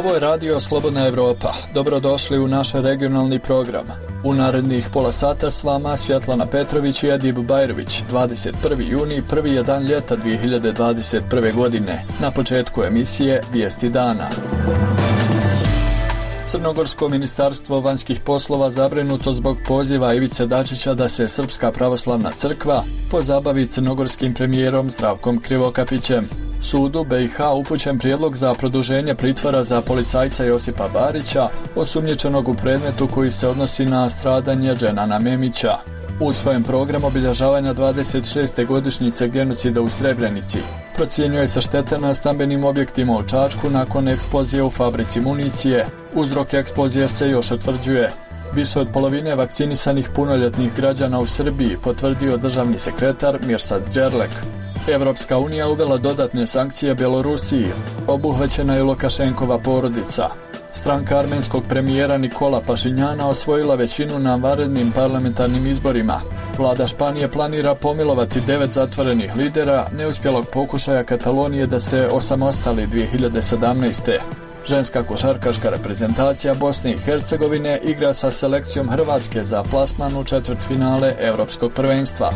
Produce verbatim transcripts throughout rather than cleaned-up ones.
Ovo je Radio Slobodna Evropa. Dobrodošli u naš regionalni program. U narednih pola sata s vama Svjetlana Petrović i Edib Bajrović. dvadeset prvi juni, prvi je dan ljeta dvije hiljade dvadeset prve godine. Na početku emisije Vijesti dana. Crnogorsko ministarstvo vanjskih poslova zabrinuto zbog poziva Ivice Dačića da se Srpska pravoslavna crkva pozabavi crnogorskim premijerom Zdravkom Krivokapićem. Sudu B i H upućen prijedlog za produženje pritvora za policajca Josipa Barića, osumnjičenog u predmetu koji se odnosi na stradanje Dženana Memića. U svojem programu obilježavanja dvadeset šeste godišnjice genocida u Srebrenici procjenjuje se šteta na stambenim objektima u Čačku nakon eksplozije u fabrici municije. Uzrok eksplozije se još utvrđuje. Više od polovine vakcinisanih punoljetnih građana u Srbiji potvrdio državni sekretar Mirsad Đerlek. Evropska unija uvela dodatne sankcije Bjelorusiji. Obuhvaćena je Lukašenkova porodica. Stranka armenskog premijera Nikola Pašinjana osvojila većinu na vanrednim parlamentarnim izborima. Vlada Španije planira pomilovati devet zatvorenih lidera neuspjelog pokušaja Katalonije da se osamostali dvije hiljade sedamnaeste. Ženska košarkaška reprezentacija Bosne i Hercegovine igra sa selekcijom Hrvatske za plasman u četvrtfinale Europskog prvenstva.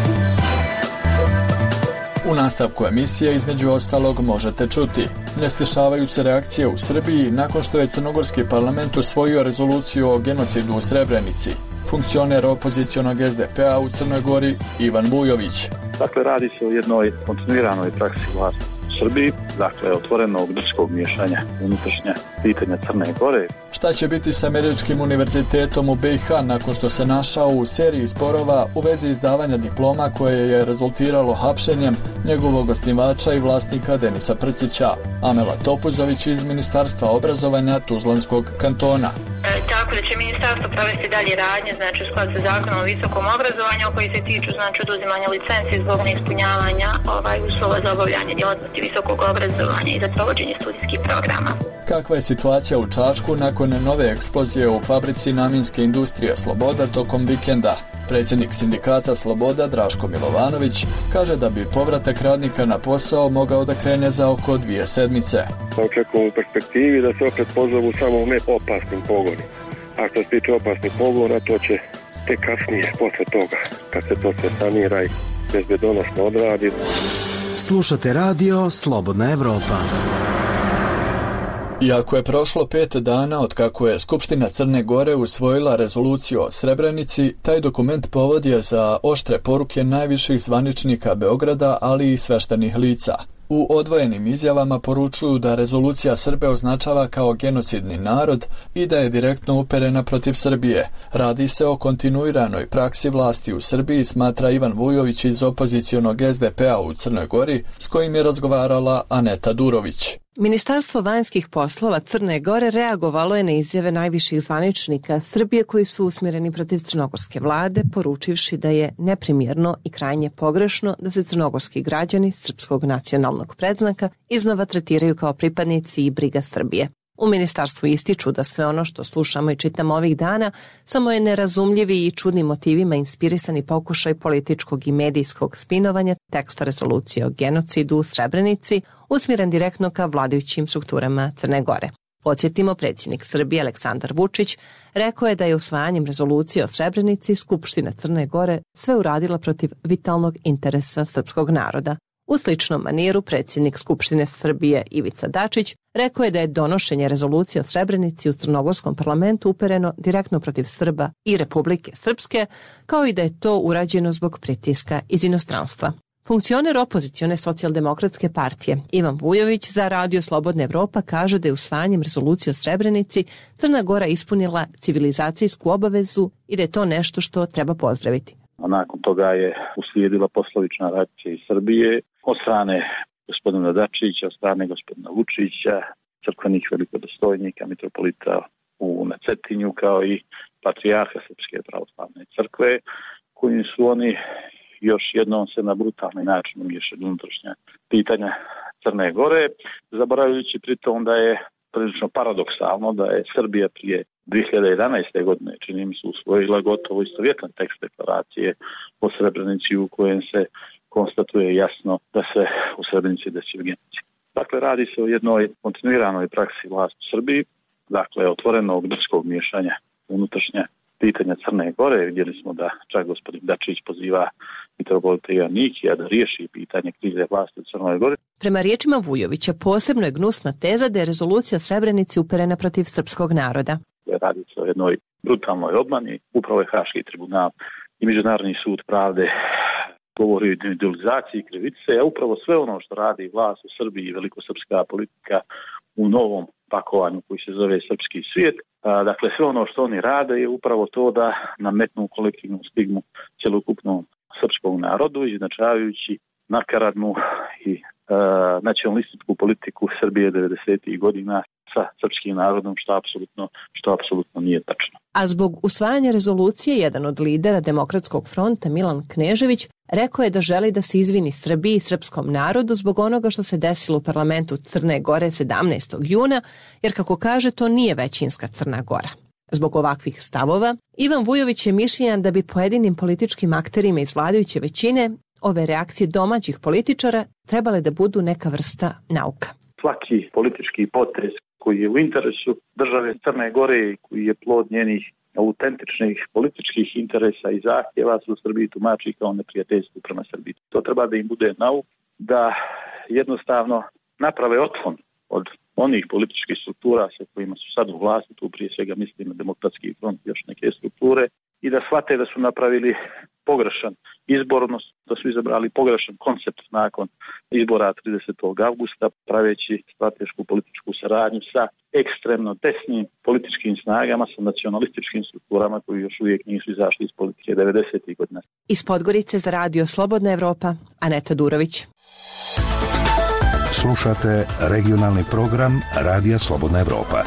U nastavku emisije između ostalog možete čuti: ne stišavaju se reakcije u Srbiji nakon što je crnogorski parlament usvojio rezoluciju o genocidu u Srebrenici. Funkcioner opozicionog S D P-a u Crnoj Gori Ivan Vujović. Dakle, radi se o jednoj kontinuiranoj praksi vlasti u Srbiji, dakle, otvorenog drskog miješanja unutrašnja pitanja Crne Gore. Šta će biti s Američkim univerzitetom u B i H nakon što se našao u seriji sporova u vezi izdavanja diploma koje je rezultiralo hapšenjem njegovog osnivača i vlasnika Denisa Prcića? Amela Topuzović iz Ministarstva obrazovanja Tuzlanskog kantona. E, tako da će ministarstvo provesti dalje radnje, znači u skladu sa zakonom o visokom obrazovanju, koji se tiču znači oduzimanja licenci zbog neispunjavanja ovaj uslova za obavljanje djelatnosti visokog obrazovanja i za provođenje studijskih programa. Kakva je situacija u Čačku nakon nove eksplozije u fabrici namjenske industrije Sloboda tokom vikenda? Predsjednik sindikata Sloboda Draško Milovanović kaže da bi povratak radnika na posao mogao da krene za oko dvije sedmice. Očekujem u perspektivi da se opet pozovu samo u opasnim pogonima. A što se tiče opasnih pogona, to će tek kasnije, posle toga, kad se to sve sanira i bezbedonosno odradi. Slušate radio Slobodna Evropa. Iako je prošlo pet dana od kako je Skupština Crne Gore usvojila rezoluciju o Srebrenici, taj dokument povod je za oštre poruke najviših zvaničnika Beograda, ali i sveštenih lica. U odvojenim izjavama poručuju da rezolucija Srbe označava kao genocidni narod i da je direktno uperena protiv Srbije. Radi se o kontinuiranoj praksi vlasti u Srbiji, smatra Ivan Vujović iz opozicionog S D P-a u Crnoj Gori, s kojim je razgovarala Aneta Durović. Ministarstvo vanjskih poslova Crne Gore reagovalo je na izjave najviših zvaničnika Srbije koji su usmjereni protiv crnogorske vlade, poručivši da je neprimjerno i krajnje pogrešno da se crnogorski građani srpskog nacionalnog predznaka iznova tretiraju kao pripadnici i briga Srbije. U ministarstvu ističu da sve ono što slušamo i čitamo ovih dana samo je nerazumljivi i čudnim motivima inspirisani pokušaj političkog i medijskog spinovanja teksta rezolucije o genocidu u Srebrenici usmjeren direktno ka vladajućim strukturama Crne Gore. Podsjetimo, predsjednik Srbije Aleksandar Vučić rekao je da je usvajanjem rezolucije o Srebrenici Skupština Crne Gore sve uradila protiv vitalnog interesa srpskog naroda. U sličnom maniru predsjednik Skupštine Srbije Ivica Dačić rekao je da je donošenje rezolucije o Srebrenici u crnogorskom parlamentu upereno direktno protiv Srba i Republike Srpske, kao i da je to urađeno zbog pritiska iz inostranstva. Funkcioner opozicione socijaldemokratske partije Ivan Vujović za Radio Slobodna Evropa kaže da je usvajanjem rezolucije o Srebrenici Crna Gora ispunila civilizacijsku obavezu i da je to nešto što treba pozdraviti. A nakon toga je uslijedila poslovična reakcija iz Srbije od strane gospodina Dačića, od strane gospodina Vučića, crkvenih velikodostojnika, mitropolita u Cetinju, kao i patrijarha Srpske pravoslavne crkve, kojim su oni još jednom se na brutalni način umiješali unutrašnja pitanja Crne Gore, zaboravljajući pritom da je prilično paradoksalno da je Srbija prije dvije hiljade jedanaeste. godine, čini mi se, usvojila gotovo istovjetan tekst deklaracije o Srebrenici u kojem se konstatuje jasno da se u Srebrenici desio genocid. Dakle, radi se o jednoj kontinuiranoj praksi vlasti u Srbiji, dakle, otvorenog drskog miješanja unutrašnje pitanja Crne Gore. Vidjeli smo da čak gospodin Dačić poziva mitropolita Ivana Nikija da riješi pitanje krize vlasti u Crnoj Gori. Prema riječima Vujovića, posebno je gnusna teza da je rezolucija o Srebrenici uperena protiv srpskog naroda. Radi se o jednoj brutalnoj obmani. Upravo je Haški tribunal i Međunarodni sud pravde govori o individualizaciji krivice, a upravo sve ono što radi vlast u Srbiji i velikosrpska politika u novom pakovanju koji se zove srpski svijet. Dakle, sve ono što oni rade je upravo to da nametnu kolektivnu stigmu cjelokupnom srpskom narodu, izjednačavajući nakaradnu i e, nacionalističku politiku Srbije devedesetih godina sa srpskim narodom, što apsolutno, što apsolutno nije tačno. A zbog usvajanja rezolucije, jedan od lidera Demokratskog fronta, Milan Knežević, rekao je da želi da se izvini Srbiji i srpskom narodu zbog onoga što se desilo u parlamentu Crne Gore sedamnaestog juna, jer kako kaže, to nije većinska Crna Gora. Zbog ovakvih stavova, Ivan Vujović je mišljenjan da bi pojedinim političkim akterima iz vladajuće većine ove reakcije domaćih političara trebale da budu neka vrsta nauka. Svaki politički potez koji je u interesu države Crne Gore i koji je plod njenih autentičnih političkih interesa i zahtjeva se u Srbiji tumači kao neprijateljstvo prema Srbiji. To treba da im bude nauk, da jednostavno naprave otklon od onih političkih struktura sa kojima su sad u vlasti, tu prije svega mislim na Demokratski front i još neke strukture, i da shvate da su napravili pogrešan izbor, odnosno da su izabrali pogrešan koncept nakon izbora tridesetog avgusta, praveći stratešku političku saradnju sa ekstremno desnim političkim snagama, sa nacionalističkim strukturama koji još uvijek nisu izašli iz politike devedesetih godina. Iz Podgorice za Radio Slobodna Evropa, Aneta Durović. Slušate regionalni program Radija Slobodna Evropa.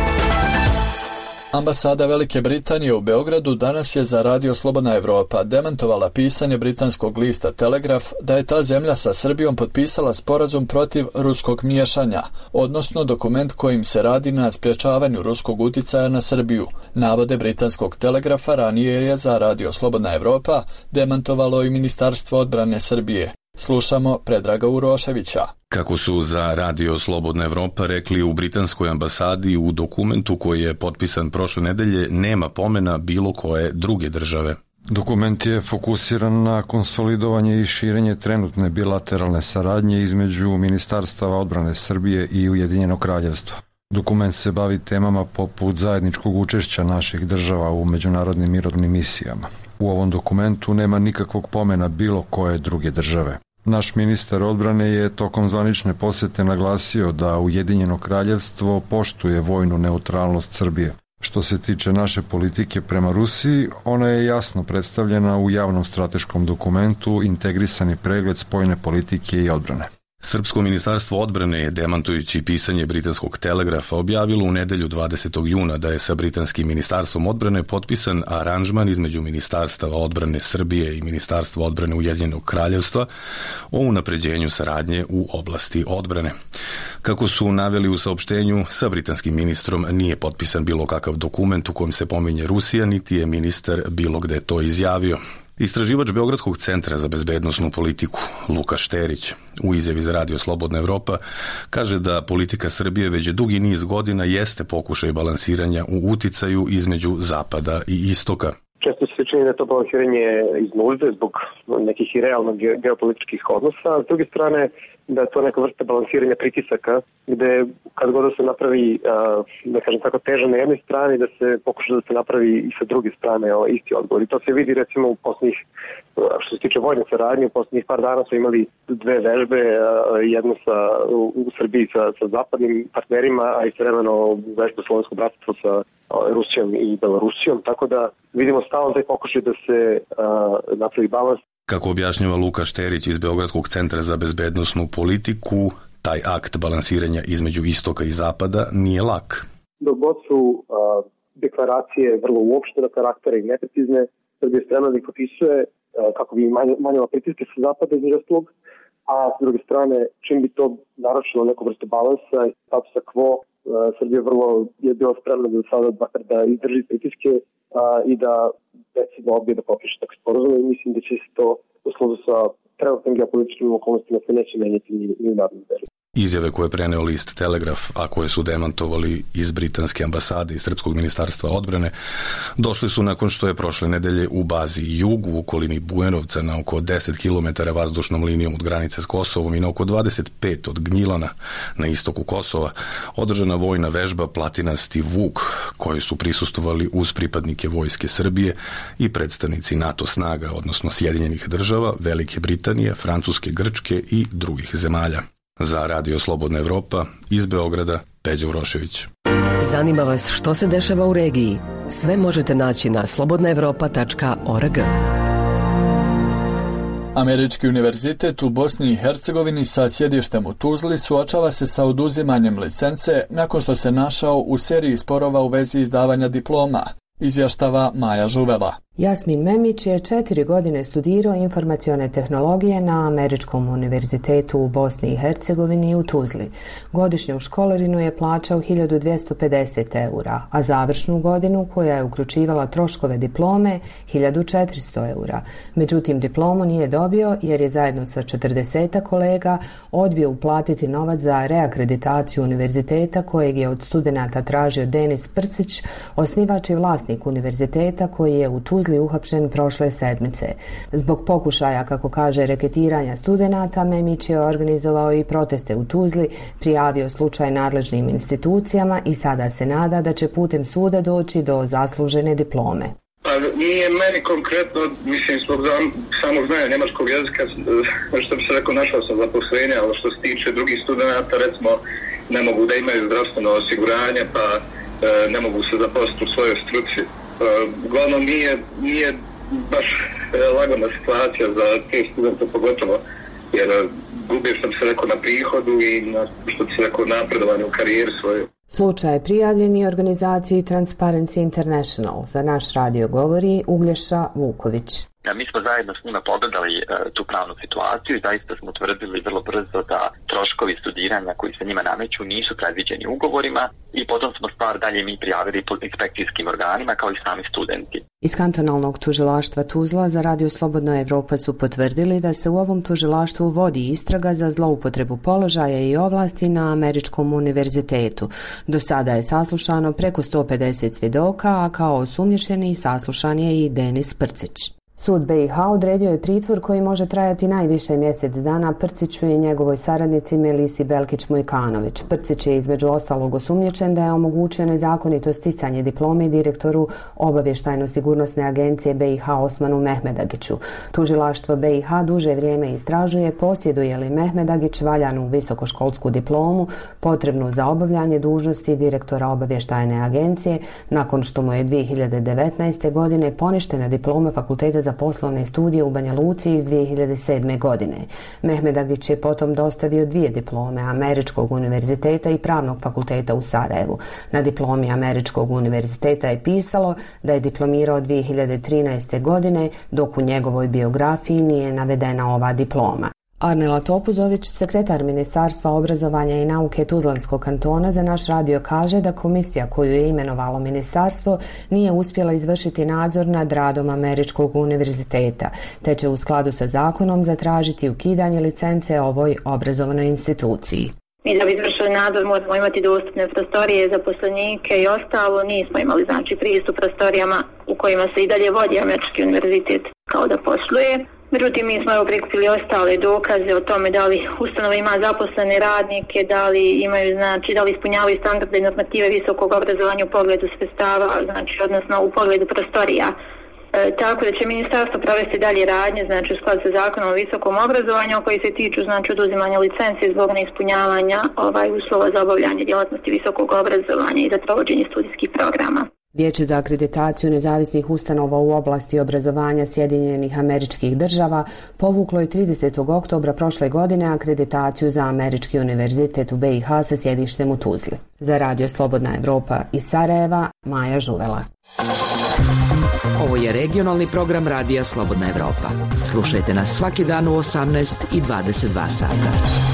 Ambasada Velike Britanije u Beogradu danas je za Radio Slobodna Evropa demantovala pisanje britanskog lista Telegraf da je ta zemlja sa Srbijom potpisala sporazum protiv ruskog miješanja, odnosno dokument kojim se radi na sprječavanju ruskog uticaja na Srbiju. Navode britanskog Telegrafa ranije je za Radio Slobodna Evropa demantovalo i Ministarstvo odbrane Srbije. Slušamo Predraga Uroševića. Kako su za Radio Slobodna Evropa rekli u britanskoj ambasadi, u dokumentu koji je potpisan prošle nedelje nema pomena bilo koje druge države. Dokument je fokusiran na konsolidovanje i širenje trenutne bilateralne saradnje između Ministarstava odbrane Srbije i Ujedinjenog kraljevstva. Dokument se bavi temama poput zajedničkog učešća naših država u međunarodnim mirovnim misijama. U ovom dokumentu nema nikakvog pomena bilo koje druge države. Naš ministar odbrane je tokom zvanične posjete naglasio da Ujedinjeno kraljevstvo poštuje vojnu neutralnost Srbije. Što se tiče naše politike prema Rusiji, ona je jasno predstavljena u javnom strateškom dokumentu Integrisani pregled spoljne politike i odbrane. Srpsko ministarstvo odbrane je, demantujući pisanje britanskog Telegrafa, objavilo u nedelju dvadesetog juna da je sa britanskim ministarstvom odbrane potpisan aranžman između Ministarstava odbrane Srbije i Ministarstva odbrane Ujedinjenog kraljevstva o unapređenju saradnje u oblasti odbrane. Kako su naveli u saopštenju, sa britanskim ministrom nije potpisan bilo kakav dokument u kojem se pominje Rusija, niti je ministar bilo gde to izjavio. Istraživač Beogradskog centra za bezbednosnu politiku Luka Šterić u izjavi za Radio Slobodna Evropa kaže da politika Srbije već dugi niz godina jeste pokušaj balansiranja u uticaju između zapada i istoka. Često se čini da je to balansiranje iz nužde zbog nekih i realnog geopolitičkih odnosa, a s druge strane da je to neka vrsta balansiranja pritisaka gde kad god da se napravi, da kažem tako, teža na jednoj strani, da se pokuša da se napravi i sa druge strane isti odgovor. I to se vidi recimo u posljednjih, što se tiče vojne saradnje, u posljednjih par dana smo imali dve vežbe, jednu sa, u Srbiji sa, sa zapadnim partnerima, a istovremeno vežbu Slovensko bratstvo sa Rusijom i Belorusijom, tako da vidimo stalno taj pokušaj da se uh, napravi balans. Kako objašnjava Luka Šterić iz Beogradskog centra za bezbednosnu politiku, taj akt balansiranja između istoka i zapada nije lak. Dok god su uh, deklaracije vrlo uopštena karaktera i neprecizne, Srbija je spremna da ih potpisuje uh, kako bi manjala pritiske sa zapada između ostalog, a s druge strane, čim bi to narušilo neku vrstu balansa i statusa quo, uh, Srbija vrlo je bila spremna da sada da izdrži pritiske uh, i da decidno odbije da potpiše takve sporazume i mislim da će se to u slodu sa trenutnim geopolitičkim okolnostima se neće menjati ni, ni u narednom periodu. Izjave koje je preneo list Telegraf, a koje su demantovali iz britanske ambasade i Srpskog ministarstva odbrane, došli su nakon što je prošle nedelje u bazi Jug u okolini Bujanovca na oko deset kilometara vazdušnom linijom od granice s Kosovom i na oko dvadeset pet od Gnjilana na istoku Kosova održana vojna vežba Platinasti Vuk, kojoj su prisustvovali uz pripadnike vojske Srbije i predstavnici NATO snaga, odnosno Sjedinjenih država, Velike Britanije, Francuske, Grčke i drugih zemalja. Za Radio Slobodna Evropa, iz Beograda, Peđa Urošević. Zanima vas što se dešava u regiji? Sve možete naći na slobodna evropa tačka org. Američki univerzitet u Bosni i Hercegovini sa sjedištem u Tuzli suočava se sa oduzimanjem licence nakon što se našao u seriji sporova u vezi izdavanja diploma, izvještava Maja Žuvela. Jasmin Memić je četiri godine studirao informacione tehnologije na Američkom univerzitetu u Bosni i Hercegovini u Tuzli. Godišnju školarinu je plaćao hiljadu dvjesto pedeset eura, a završnu godinu, koja je uključivala troškove diplome, hiljadu četiristo eura. Međutim, diplomu nije dobio jer je zajedno sa četrdeset kolega odbio uplatiti novac za reakreditaciju univerziteta kojeg je od studenata tražio Denis Prcić, osnivač i vlasnik univerziteta koji je u Tuzli uhapšen prošle sedmice. Zbog pokušaja, kako kaže, reketiranja studenata, Memić je organizovao i proteste u Tuzli, prijavio slučaj nadležnim institucijama i sada se nada da će putem suda doći do zaslužene diplome. Pa nije meni konkretno, mislim, zbog samog znanja njemačkog jezika, što bi se rekao, našao sam zaposlenje, ali što se tiče drugih studenata, recimo, ne mogu da imaju zdravstveno osiguranje, pa e, ne mogu se zaposliti u svojoj struci. Uglavnom nije, nije baš lagana situacija za te studente pogotovo, jer gubio, što bi se rekao, na prihodu i na, što bi se rekao, napredovanju u karijeri svoje. Slučaj je prijavljen i organizaciji Transparency International. Za naš radio govori Uglješa Vuković. Mi smo zajedno s njima pogledali e, tu pravnu situaciju i zaista smo utvrdili vrlo brzo da troškovi studiranja koji se njima nameću nisu predviđeni ugovorima i potom smo stvar dalje mi prijavili inspekcijskim organima kao i sami studenti. Iz kantonalnog tužilaštva Tuzla za Radio Slobodna Evropa su potvrdili da se u ovom tužilaštvu vodi istraga za zloupotrebu položaja i ovlasti na Američkom univerzitetu. Do sada je saslušano preko sto pedeset svjedoka, a kao osumnjičeni saslušan je i Denis Prcić. Sud be i ha odredio je pritvor koji može trajati najviše mjesec dana Prciću i njegovoj saradnici Melisi Belkić-Mujkanović. Prcić je između ostalog osumnjičen da je omogućio nezakonito sticanje diplome direktoru Obavještajno-sigurnosne agencije be i ha Osmanu Mehmedagiću. Tužilaštvo be i ha duže vrijeme istražuje posjeduje li Mehmedagić valjanu visokoškolsku diplomu potrebnu za obavljanje dužnosti direktora Obavještajne agencije nakon što mu je dvije hiljade devetnaeste. godine poništena diploma Fakulteta za poslovne studije u Banja Luci iz dvije hiljade sedme. godine. Mehmedagić je potom dostavio dvije diplome Američkog univerziteta i Pravnog fakulteta u Sarajevu. Na diplomi Američkog univerziteta je pisalo da je diplomirao dvije hiljade trinaeste. godine, dok u njegovoj biografiji nije navedena ova diploma. Arnela Topuzović, sekretar Ministarstva obrazovanja i nauke Tuzlanskog kantona, za naš radio kaže da komisija koju je imenovalo ministarstvo nije uspjela izvršiti nadzor nad radom Američkog univerziteta, te će u skladu sa zakonom zatražiti ukidanje licence ovoj obrazovnoj instituciji. Mi da bi izvršili nadzor moramo imati dostupne prostorije, zaposlenike i ostalo. Nismo imali znači pristup prostorijama u kojima se i dalje vodi Američki univerzitet kao da posluje. Međutim, mi smo evo prikupili ostale dokaze o tome da li ustanova ima zaposlene radnike, da li imaju, znači, da li ispunjavaju standarde i normative visokog obrazovanja u pogledu sredstava, znači, odnosno u pogledu prostorija. E, tako da će ministarstvo provesti dalje radnje, znači u skladu sa zakonom o visokom obrazovanju koji se tiču, znači, oduzimanja licenci zbog neispunjavanja ovaj uslova za obavljanje djelatnosti visokog obrazovanja i za provođenje studijskih programa. Vijeće za akreditaciju nezavisnih ustanova u oblasti obrazovanja Sjedinjenih Američkih Država povuklo je tridesetog oktobra prošle godine akreditaciju za Američki univerzitet u be i ha sa sjedištem u Tuzli. Za Radio Slobodna Evropa iz Sarajeva, Maja Žuvela. Ovo je regionalni program Radija Slobodna Evropa. Slušajte nas svaki dan u osamnaest i dvadeset dva sata.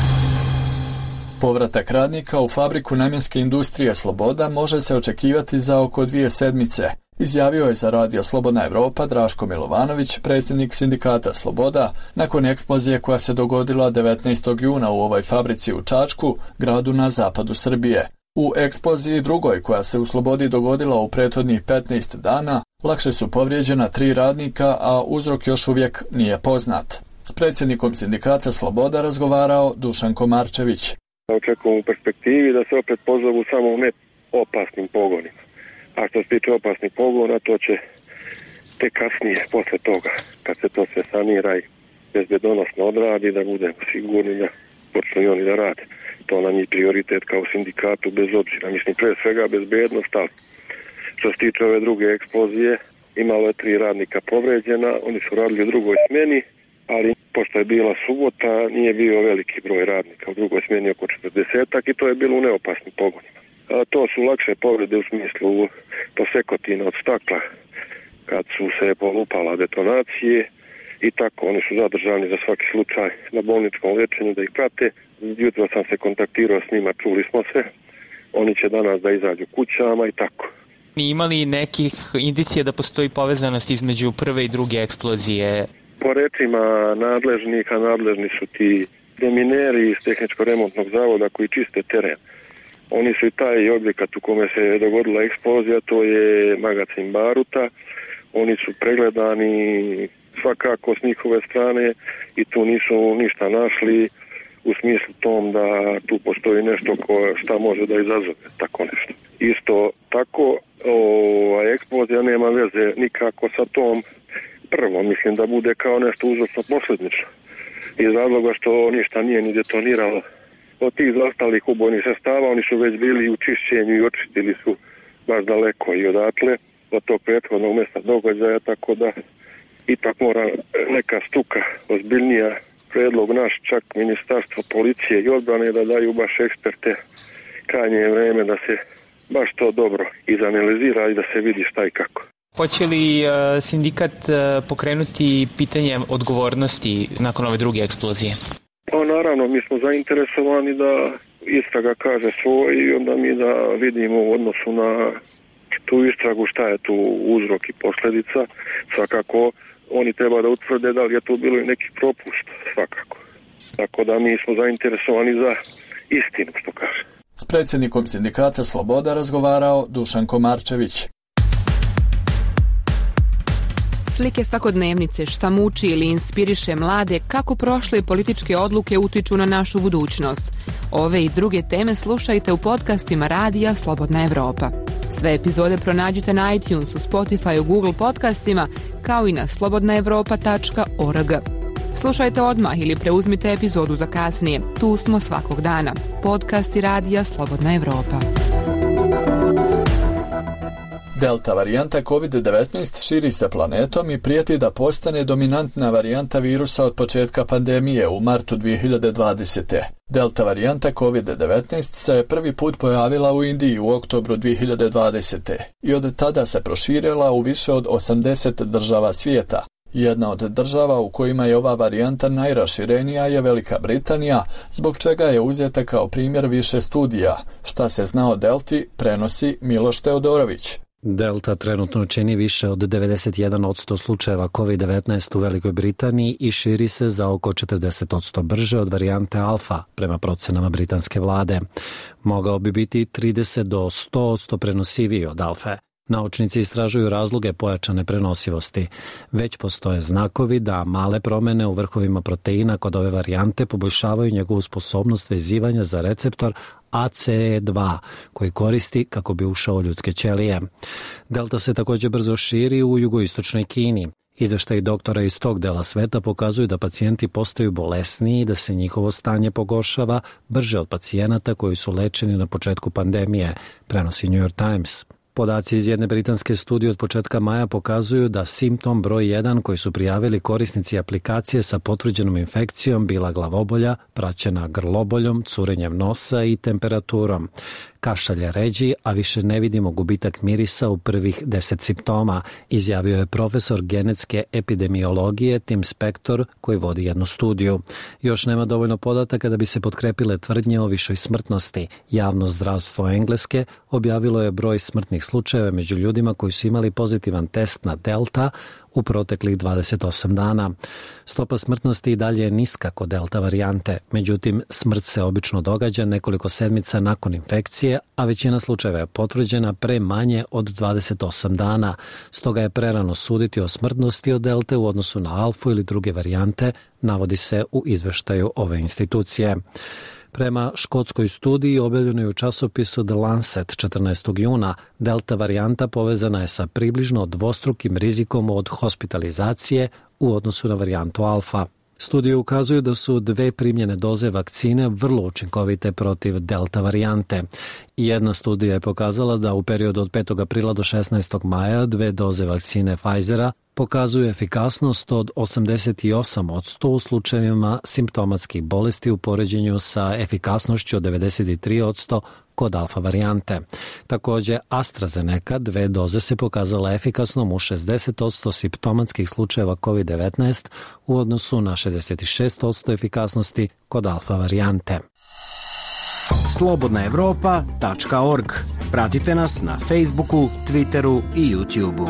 Povratak radnika u fabriku namjenske industrije Sloboda može se očekivati za oko dvije sedmice. izjavio je za Radio Slobodna Evropa Draško Milovanović, predsjednik sindikata Sloboda, nakon eksplozije koja se dogodila devetnaestog juna u ovoj fabrici u Čačku, gradu na zapadu Srbije. U eksploziji drugoj koja se u Slobodi dogodila u prethodnih petnaest dana, lakše su povrijeđena tri radnika, a uzrok još uvijek nije poznat. S predsjednikom sindikata Sloboda razgovarao Dušan Komarčević. Očekujem u perspektivi da se opet pozovu samo ne opasnim pogonima. A što se tiče opasnih pogona, to će tek kasnije, posle toga, kad se to sve sanira i bezbedonosno odradi, da budemo sigurni da počnu i oni da rade. To nam je prioritet kao sindikatu, bez obzira. Mislim, pre svega bezbednost, ali što se tiče ove druge eksplozije, imalo je tri radnika povređena, oni su radili u drugoj smjeni, ali pošto je bila subota, nije bio veliki broj radnika u drugoj smjeni, oko četrdesetak, i to je bilo u neopasnim pogonima. A to su lakše povrede u smislu posekotina od stakla, kad su se polupala detonacije i tako, oni su zadržani za svaki slučaj na bolničkom liječenju da ih prate. Jutro sam se kontaktirao s njima, čuli smo se, oni će danas da izađu kućama i tako. Imali nekih indicija da postoji povezanost između prve i druge eksplozije? Po rečima nadležnih, a nadležni su ti demineri iz tehničko-remontnog zavoda koji čiste teren. Oni su i taj objekat u kome se dogodila eksplozija, to je magacin baruta. Oni su pregledani svakako s njihove strane i tu nisu ništa našli u smislu tom da tu postoji nešto ko, šta može da izazove tako nešto. Isto tako, ova eksplozija nema veze nikako sa tom prvom, mislim da bude kao nešto uzročno posljednično. Iz razloga što ništa nije ni detoniralo. Od tih ostalih ubojnih sredstava oni su već bili u čišćenju i očistili su baš daleko i odatle od tog prethodnog mjesta događaja, tako da ipak mora neka struka ozbiljnija, predlog naš, čak ministarstvo policije i odbrane da daju baš eksperte, krajnje je vreme da se baš to dobro izanalizira i da se vidi šta i kako. Hoće li uh, sindikat uh, pokrenuti pitanje odgovornosti nakon ove druge eksplozije? Pa naravno, mi smo zainteresovani da istraga kaže svoj i onda mi da vidimo u odnosu na tu istragu šta je tu uzrok i posljedica. Svakako oni treba da utvrde da li je tu bilo i neki propust, svakako. Tako da mi smo zainteresovani za istinu, što kaže. S predsjednikom sindikata Sloboda razgovarao Dušan Komarčević. Slike svakodnevnice, šta muči ili inspiriše mlade, kako prošle političke odluke utiču na našu budućnost. Ove i druge teme slušajte u podcastima Radija Slobodna Evropa. Sve epizode pronađite na iTunesu, Spotify, Google podcastima, kao i na slobodna evropa tačka org. Slušajte odmah ili preuzmite epizodu za kasnije. Tu smo svakog dana. Podcasti Radija Slobodna Evropa. Delta varijanta kovid devetnaest širi se planetom i prijeti da postane dominantna varijanta virusa od početka pandemije u martu dvije hiljade dvadesete. Delta varijanta kovid devetnaest se prvi put pojavila u Indiji u oktobru dvije hiljade dvadesete i od tada se proširila u više od osamdeset država svijeta. Jedna od država u kojima je ova varijanta najraširenija je Velika Britanija, zbog čega je uzeta kao primjer više studija. Šta se zna o Delti, prenosi Miloš Teodorović. Delta trenutno čini više od devedeset jedan posto slučajeva kovid devetnaest u Velikoj Britaniji i širi se za oko četrdeset posto brže od varijante alfa, prema procenama britanske vlade. Mogao bi biti trideset do sto posto prenosiviji od alfe. Naučnici istražuju razloge pojačane prenosivosti. Već postoje znakovi da male promjene u vrhovima proteina kod ove varijante poboljšavaju njegovu sposobnost vezivanja za receptor A C E dva, koji koristi kako bi ušao u ljudske ćelije. Delta se također brzo širi u jugoistočnoj Kini. Izveštaji doktora iz tog dela sveta pokazuju da pacijenti postaju bolesniji i da se njihovo stanje pogoršava brže od pacijenata koji su lečeni na početku pandemije, prenosi New York Times. Podaci iz jedne britanske studije od početka maja pokazuju da simptom broj jedan koji su prijavili korisnici aplikacije sa potvrđenom infekcijom bila glavobolja, praćena grloboljom, curenjem nosa i temperaturom. Kašalj je ređi, a više ne vidimo gubitak mirisa u prvih deset simptoma, izjavio je profesor genetske epidemiologije Tim Spector koji vodi jednu studiju. Još nema dovoljno podataka da bi se potkrepile tvrdnje o višoj smrtnosti. Javno zdravstvo Engleske objavilo je broj smrtnih slučajeva među ljudima koji su imali pozitivan test na Delta u proteklih dvadeset osam dana. Stopa smrtnosti i dalje je niska kod Delta varijante, međutim smrt se obično događa nekoliko sedmica nakon infekcije, a većina slučajeva je potvrđena pre manje od dvadeset osam dana. Stoga je prerano suditi o smrtnosti od Delte u odnosu na alfu ili druge varijante, navodi se u izveštaju ove institucije. Prema škotskoj studiji objavljenoj u časopisu The Lancet četrnaestog juna, delta varijanta povezana je sa približno dvostrukim rizikom od hospitalizacije u odnosu na varijantu alfa. Studije ukazuju da su dve primljene doze vakcine vrlo učinkovite protiv delta varijante. Jedna studija je pokazala da u periodu od petog aprila do šesnaestog maja dve doze vakcine Pfizera pokazuju efikasnost od osamdeset osam posto u slučajevima simptomatskih bolesti u poređenju sa efikasnošću od devedeset tri posto kod alfa varijante. Također, AstraZeneca dve doze se pokazala efikasnom u šezdeset posto simptomatskih slučajeva kovid devetnaest u odnosu na šezdeset šest posto efikasnosti kod alfa varijante. slobodna evropa tačka org. Pratite nas na Facebooku, Twitteru i YouTubeu.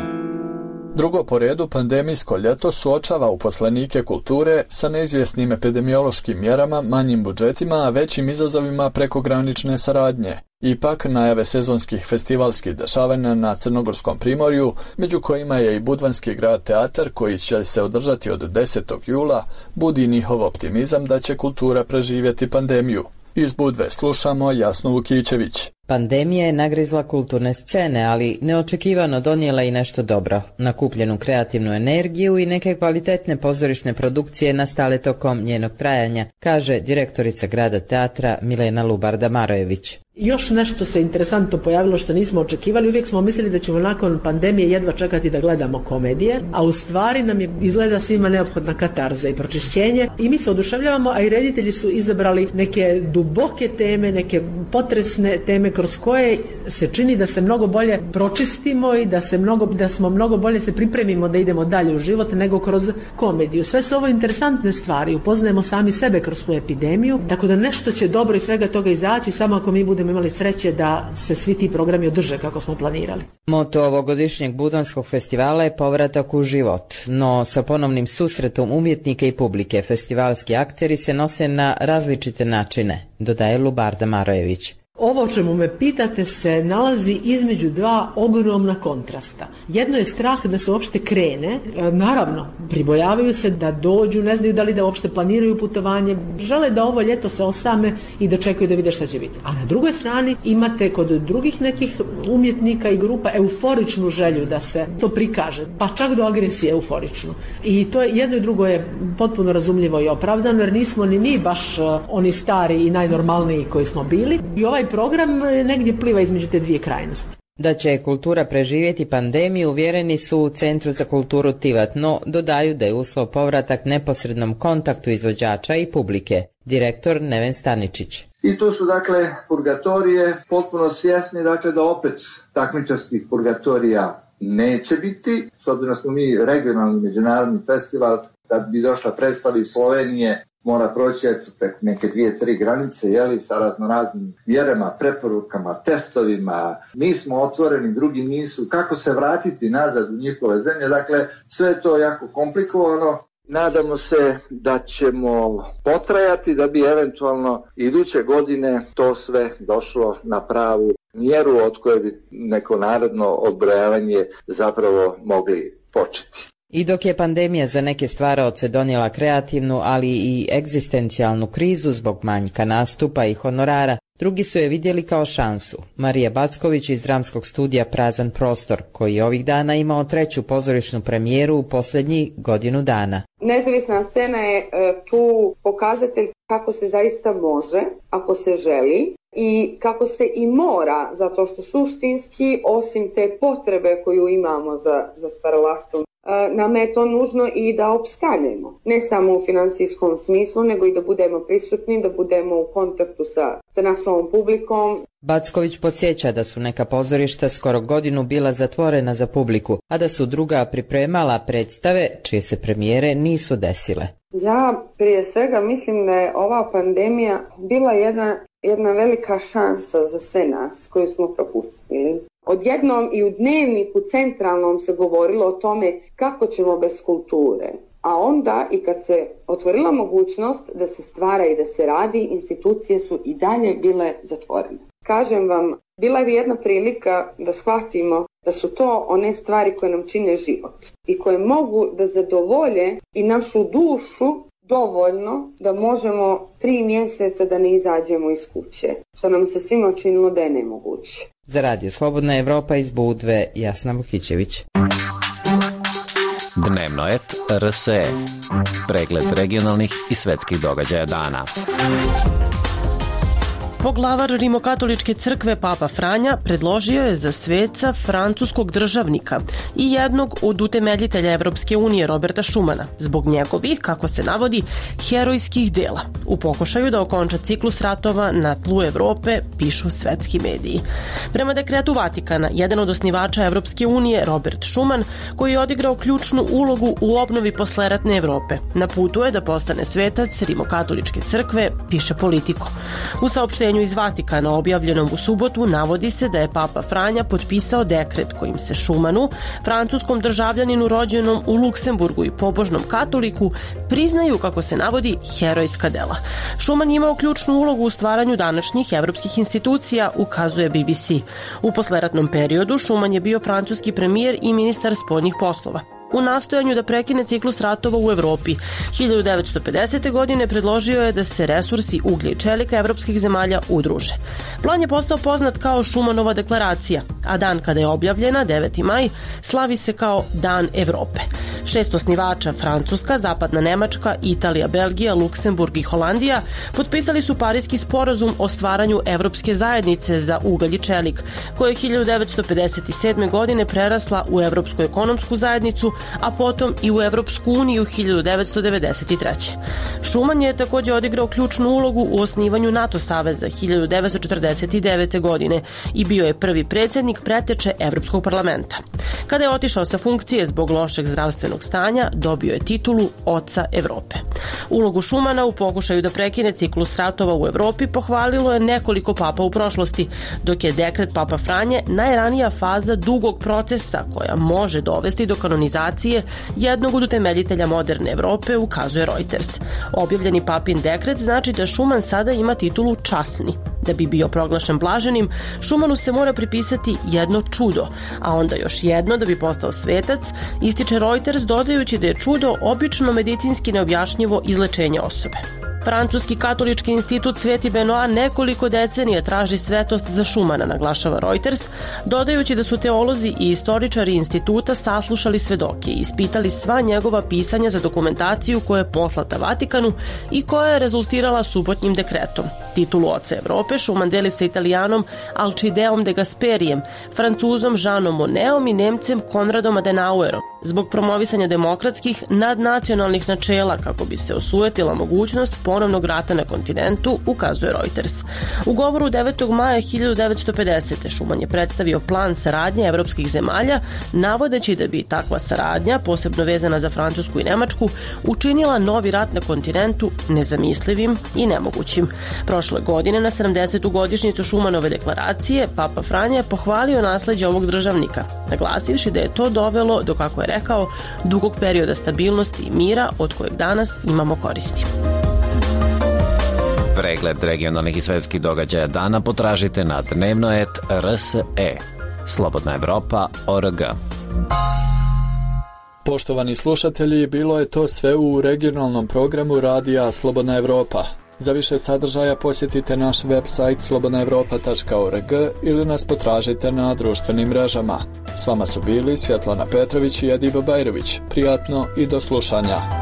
Drugo po redu pandemijsko ljeto suočava uposlenike kulture sa neizvjesnim epidemiološkim mjerama, manjim budžetima, a većim izazovima prekogranične saradnje. Ipak, najave sezonskih festivalskih dešavanja na Crnogorskom primorju, među kojima je i Budvanski grad teatar koji će se održati od desetog jula, budi njihov optimizam da će kultura preživjeti pandemiju. Iz Budve slušamo Jasnu Vukićević. Pandemija je nagrizla kulturne scene, ali neočekivano donijela i nešto dobro, nakupljenu kreativnu energiju i neke kvalitetne pozorišne produkcije nastale tokom njenog trajanja, kaže direktorica grada teatra Milena Lubarda-Marojević. Još nešto se interesantno pojavilo što nismo očekivali. Uvijek smo mislili da ćemo nakon pandemije jedva čekati da gledamo komedije, a u stvari nam je izgleda svima neophodna katarza i pročišćenje i mi se oduševljavamo, a i reditelji su izabrali neke duboke teme, neke potresne teme kroz koje se čini da se mnogo bolje pročistimo i da se mnogo, da smo mnogo bolje se pripremimo da idemo dalje u život nego kroz komediju. Sve su ovo interesantne stvari, upoznajemo sami sebe kroz tu epidemiju, tako da nešto će dobro iz svega toga izaći, samo ako mi budemo imali sreće da se svi ti programi održe kako smo planirali. Moto ovogodišnjeg Budvanskog festivala je povratak u život, no sa ponovnim susretom umjetnika i publike festivalski akteri se nose na različite načine, dodaje Lubarda Marojević. Ovo o čemu me pitate se nalazi između dva ogromna kontrasta. Jedno je strah da se uopšte krene, naravno, pribojavaju se da dođu, ne znaju da li da uopšte planiraju putovanje, žele da ovo ljeto se osame i da čekaju da vide šta će biti. A na drugoj strani imate kod drugih nekih umjetnika i grupa euforičnu želju da se to prikaže, pa čak do agresije euforičnu. I to je, jedno i drugo je potpuno razumljivo i opravdano, jer nismo ni mi baš oni stari i najnormalniji koji smo bili. I ovaj program negdje pliva između te dvije krajnosti. Da će kultura preživjeti pandemiju uvjereni su u Centru za kulturu Tivat, no dodaju da je uslov povratak neposrednom kontaktu izvođača i publike. Direktor Neven Staničić. I tu su dakle purgatorije potpuno svjesni dakle da opet takmičarskih purgatorija neće biti, s obzirom da smo mi regionalni međunarodni festival, da bi došla predstava iz Slovenije mora proći preko neke dvije, tri granice, jeli, sa razno raznim mjerama, preporukama, testovima. Mi smo otvoreni, drugi nisu. Kako se vratiti nazad u njihove zemlje? Dakle, sve je to jako komplikovano. Nadamo se da ćemo potrajati da bi eventualno iduće godine to sve došlo na pravu mjeru od koje bi neko narodno odbrojavanje zapravo mogli početi. I dok je pandemija za neke stvaraoce donijela kreativnu, ali i egzistencijalnu krizu zbog manjka nastupa i honorara, drugi su je vidjeli kao šansu. Marija Backović iz dramskog studija Prazan prostor, koji je ovih dana imao treću pozorišnu premijeru u posljednjih godinu dana. Nezavisna scena je tu pokazatelj kako se zaista može, ako se želi, i kako se i mora, zato što suštinski, osim te potrebe koju imamo za, za stvaralaštvom, nam je to nužno i da opstanemo. Ne samo u financijskom smislu, nego i da budemo prisutni, da budemo u kontaktu sa, sa našom publikom. Backović podsjeća da su neka pozorišta skoro godinu bila zatvorena za publiku, a da su druga pripremala predstave čije se premijere nisu desile. Ja prije svega mislim da je ova pandemija bila jedna, jedna velika šansa za sve nas koju smo propustili. Odjednom i u Dnevniku centralnom se govorilo o tome kako ćemo bez kulture. A onda i kad se otvorila mogućnost da se stvara i da se radi, institucije su i dalje bile zatvorene. Kažem vam, bila je jedna prilika da shvatimo da su to one stvari koje nam čine život i koje mogu da zadovolje i našu dušu dovoljno da možemo tri mjeseca da ne izađemo iz kuće, što nam se svima činilo da je nemoguće. Za Radio Slobodna Evropa iz Budve, Jasna Vukićević. Dnevno et R S E. Pregled regionalnih i svetskih događaja dana. Poglavar Rimokatoličke crkve Papa Franja predložio je za sveca francuskog državnika i jednog od utemeljitelja Evropske unije Roberta Schumana zbog njegovih, kako se navodi, herojskih dela u pokušaju da okonča ciklus ratova na tlu Evrope, pišu svetski mediji. Prema dekretu Vatikana, jedan od osnivača Evropske unije, Robert Schuman, koji je odigrao ključnu ulogu u obnovi posleratne Evrope, na putu je da postane svetac Rimokatoličke crkve, piše Politico. U saopštenju iz Vatikana objavljenom u subotu navodi se da je Papa Franja potpisao dekret kojim se Schumanu, francuskom državljaninu rođenom u Luksemburgu i pobožnom katoliku, priznaju, kako se navodi, herojska dela. Schuman je imao ključnu ulogu u stvaranju današnjih evropskih institucija, ukazuje B B C. U posleratnom periodu Schuman je bio francuski premijer i ministar spoljnih poslova. U nastojanju da prekine ciklus ratova u Evropi, hiljadu devetsto pedesete. godine predložio je da se resursi uglja i čelika evropskih zemalja udruže. Plan je postao poznat kao Schumanova deklaracija, a dan kada je objavljena, deveti maj, slavi se kao Dan Evrope. Šest osnivača, Francuska, Zapadna Nemačka, Italija, Belgija, Luksemburg i Holandija, potpisali su Pariski sporazum o stvaranju Evropske zajednice za ugalj i čelik, koja je hiljadu devetsto pedeset sedme. godine prerasla u Evropsku ekonomsku zajednicu, a potom i u Evropsku uniju hiljadu devetsto devedeset treće. Schuman je također odigrao ključnu ulogu u osnivanju NATO saveza hiljadu devetsto četrdeset devete. godine i bio je prvi predsjednik preteče Evropskog parlamenta. Kada je otišao sa funkcije zbog lošeg zdravstvenog stanja, dobio je titulu Oca Evrope. Ulogu Schumana u pokušaju da prekine ciklus ratova u Evropi pohvalilo je nekoliko papa u prošlosti, dok je dekret Papa Franje najranija faza dugog procesa koja može dovesti do kanonizacije jednog od utemeljitelja moderne Evrope, ukazuje Reuters. Objavljeni papin dekret znači da Schuman sada ima titulu časni. Da bi bio proglašen blaženim, Schumanu se mora pripisati jedno čudo, a onda još jedno da bi postao svetac, ističe Reuters dodajući da je čudo obično medicinski neobjašnjivo izlečenje osobe. Francuski katolički institut Sveti Benoit nekoliko decenija traži svetost za Schumana, naglašava Reuters, dodajući da su teolozi i istoričari instituta saslušali svedoke i ispitali sva njegova pisanja za dokumentaciju koja je poslata Vatikanu i koja je rezultirala subotnjim dekretom. Titulu Oca Evrope Schuman deli sa Italijanom Alcideom de Gasperijem, Francuzom Jeanom Monnetom i Nemcem Konradom Adenauerom zbog promovisanja demokratskih nadnacionalnih načela kako bi se osujetila mogućnost ponovnog rata na kontinentu, ukazuje Reuters. U govoru devetog maja hiljadu devetsto pedesete. Schuman je predstavio plan saradnje evropskih zemalja, navodeći da bi takva saradnja, posebno vezana za Francusku i Nemačku, učinila novi rat na kontinentu nezamislivim i nemogućim. Prošle godine, na sedamdesetu godišnjicu Schumanove deklaracije, Papa Franja je pohvalio nasleđe ovog državnika, naglasivši da je to dovelo do, kako je rekao, dugog perioda stabilnosti i mira od kojeg danas imamo koristi. Pregled regionalnih i svetskih događaja dana potražite na dnevno et R S E. Slobodna Evropa точка org. Poštovani slušatelji, bilo je to sve u regionalnom programu radija Slobodna Evropa. Za više sadržaja posjetite naš website slobodna evropa точка org ili nas potražite na društvenim mrežama. S vama su bili Svjetlana Petrović i Ediba Bajrović. Prijatno i do slušanja.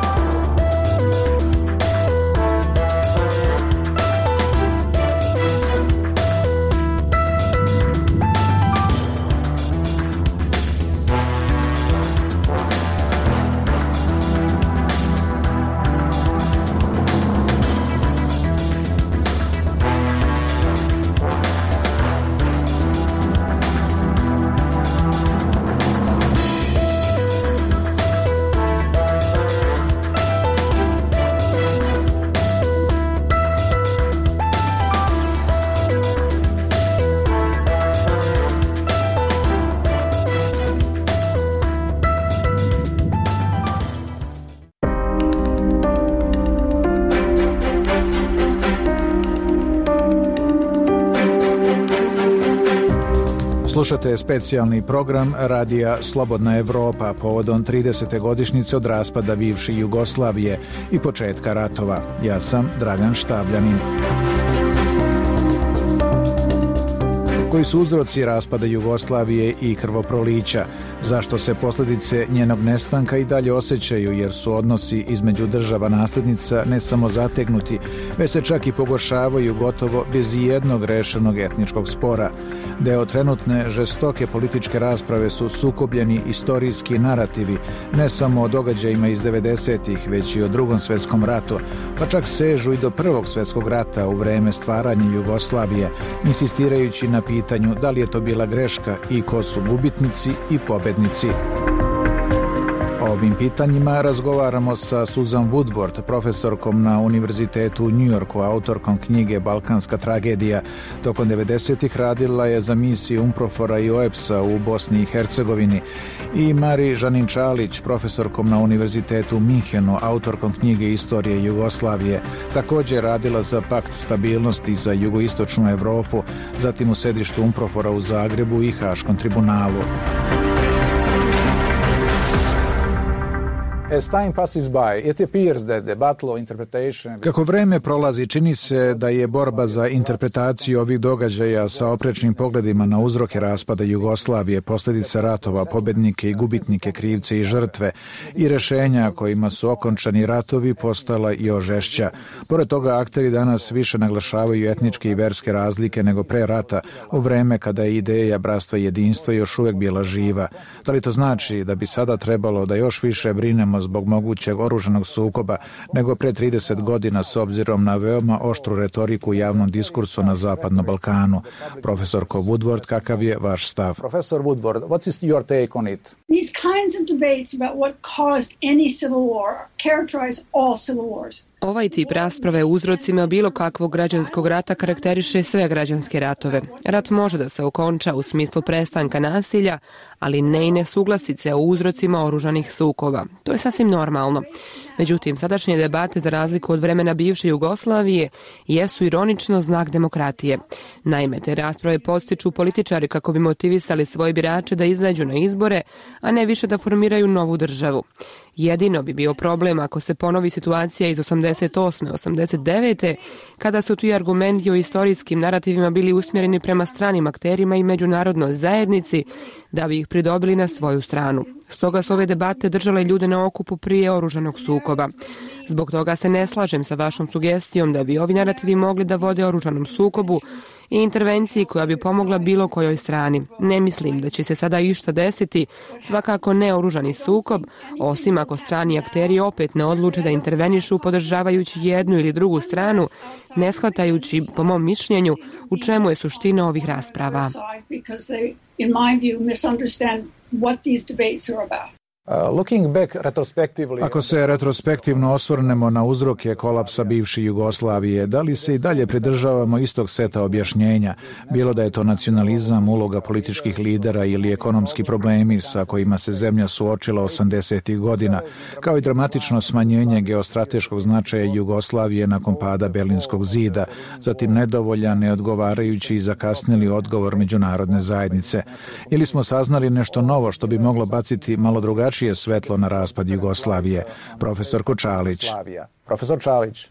Slušate specijalni program Radija Slobodna Evropa povodom tridesete godišnjice od raspada bivše Jugoslavije i početka ratova. Ja sam Dragan Štabljanin. Koji su uzroci raspada Jugoslavije i krvoprolića? Zašto se posljedice njenog nestanka i dalje osjećaju, jer su odnosi između država naslednica ne samo zategnuti, već se čak i pogoršavaju gotovo bez jednog rešenog etničkog spora. Deo trenutne žestoke političke rasprave su sukobljeni istorijski narativi, ne samo o događajima iz devedesetih, već i o Drugom svjetskom ratu, pa čak sežu i do Prvog svjetskog rata u vreme stvaranja Jugoslavije, insistirajući na pitanju da li je to bila greška i ko su gubitnici i pobednici. O ovim pitanjima razgovaramo sa Susan Woodward, profesorkom na Univerzitetu u New Yorku, autorkom knjige Balkanska tragedija. Tokom devedesetih radila je za misiju UNPROFOR-a i O E B S-a u Bosni i Hercegovini. I Mari Žanin-Čalić, profesorkom na Univerzitetu u Minhenu, autorkom knjige Istorije Jugoslavije. Također radila za Pakt stabilnosti za jugoistočnu Evropu, zatim u sedištu UNPROFOR-a u Zagrebu i Haškom tribunalu. Kako vreme prolazi, čini se da je borba za interpretaciju ovih događaja sa oprečnim pogledima na uzroke raspada Jugoslavije, posljedice ratova, pobednike i gubitnike, krivce i žrtve i rešenja kojima su okončani ratovi postala još žešća. Pored toga, akteri danas više naglašavaju etničke i verske razlike nego pre rata, u vreme kada je ideja bratstva i jedinstva još uvijek bila živa. Da li to znači da bi sada trebalo da još više brinemo zbog mogućeg oružanog sukoba nego pre trideset godina s obzirom na veoma oštru retoriku u javnom diskursu na Zapadnom Balkanu? Profesorko Woodward, kakav je vaš stav? Profesor Woodward, what is your take on it? These kinds of debates about what caused any civil war characterize all civil wars. Ovaj tip rasprave o uzrocima bilo kakvog građanskog rata karakteriše sve građanske ratove. Rat može da se okonča u smislu prestanka nasilja, ali ne i nesuglasice o uzrocima oružanih sukoba. To je sasvim normalno. Međutim, sadašnje debate, za razliku od vremena bivše Jugoslavije, jesu ironično znak demokratije. Naime, te rasprave podstiču političari kako bi motivisali svoje birače da izađu na izbore, a ne više da formiraju novu državu. Jedino bi bio problem ako se ponovi situacija iz osamdeset osme osamdeset devete kada su tu argumenti o istorijskim narativima bili usmjereni prema stranim akterima i međunarodnoj zajednici da bi ih pridobili na svoju stranu. Stoga su ove debate držale ljude na okupu prije oružanog sukoba. Zbog toga se ne slažem sa vašom sugestijom da bi ovi narativi mogli da vode oružanom sukobu i intervenciji koja bi pomogla bilo kojoj strani. Ne mislim da će se sada išta desiti, svakako ne oružani sukob, osim ako strani akteri opet ne odluče da intervenišu podržavajući jednu ili drugu stranu, ne shvatajući, po mom mišljenju, u čemu je suština ovih rasprava. Ako se retrospektivno osvrnemo na uzroke kolapsa bivše Jugoslavije, da li se i dalje pridržavamo istog seta objašnjenja, bilo da je to nacionalizam, uloga političkih lidera ili ekonomski problemi sa kojima se zemlja suočila osamdesetih godina, kao i dramatično smanjenje geostrateškog značaja Jugoslavije nakon pada Berlinskog zida, zatim nedovoljan, neodgovarajući i zakasnili odgovor međunarodne zajednice. Ili smo saznali nešto novo što bi moglo baciti malo drugačije je svetlo na raspad Jugoslavije? Profesor Čalić. Profesor Čalić.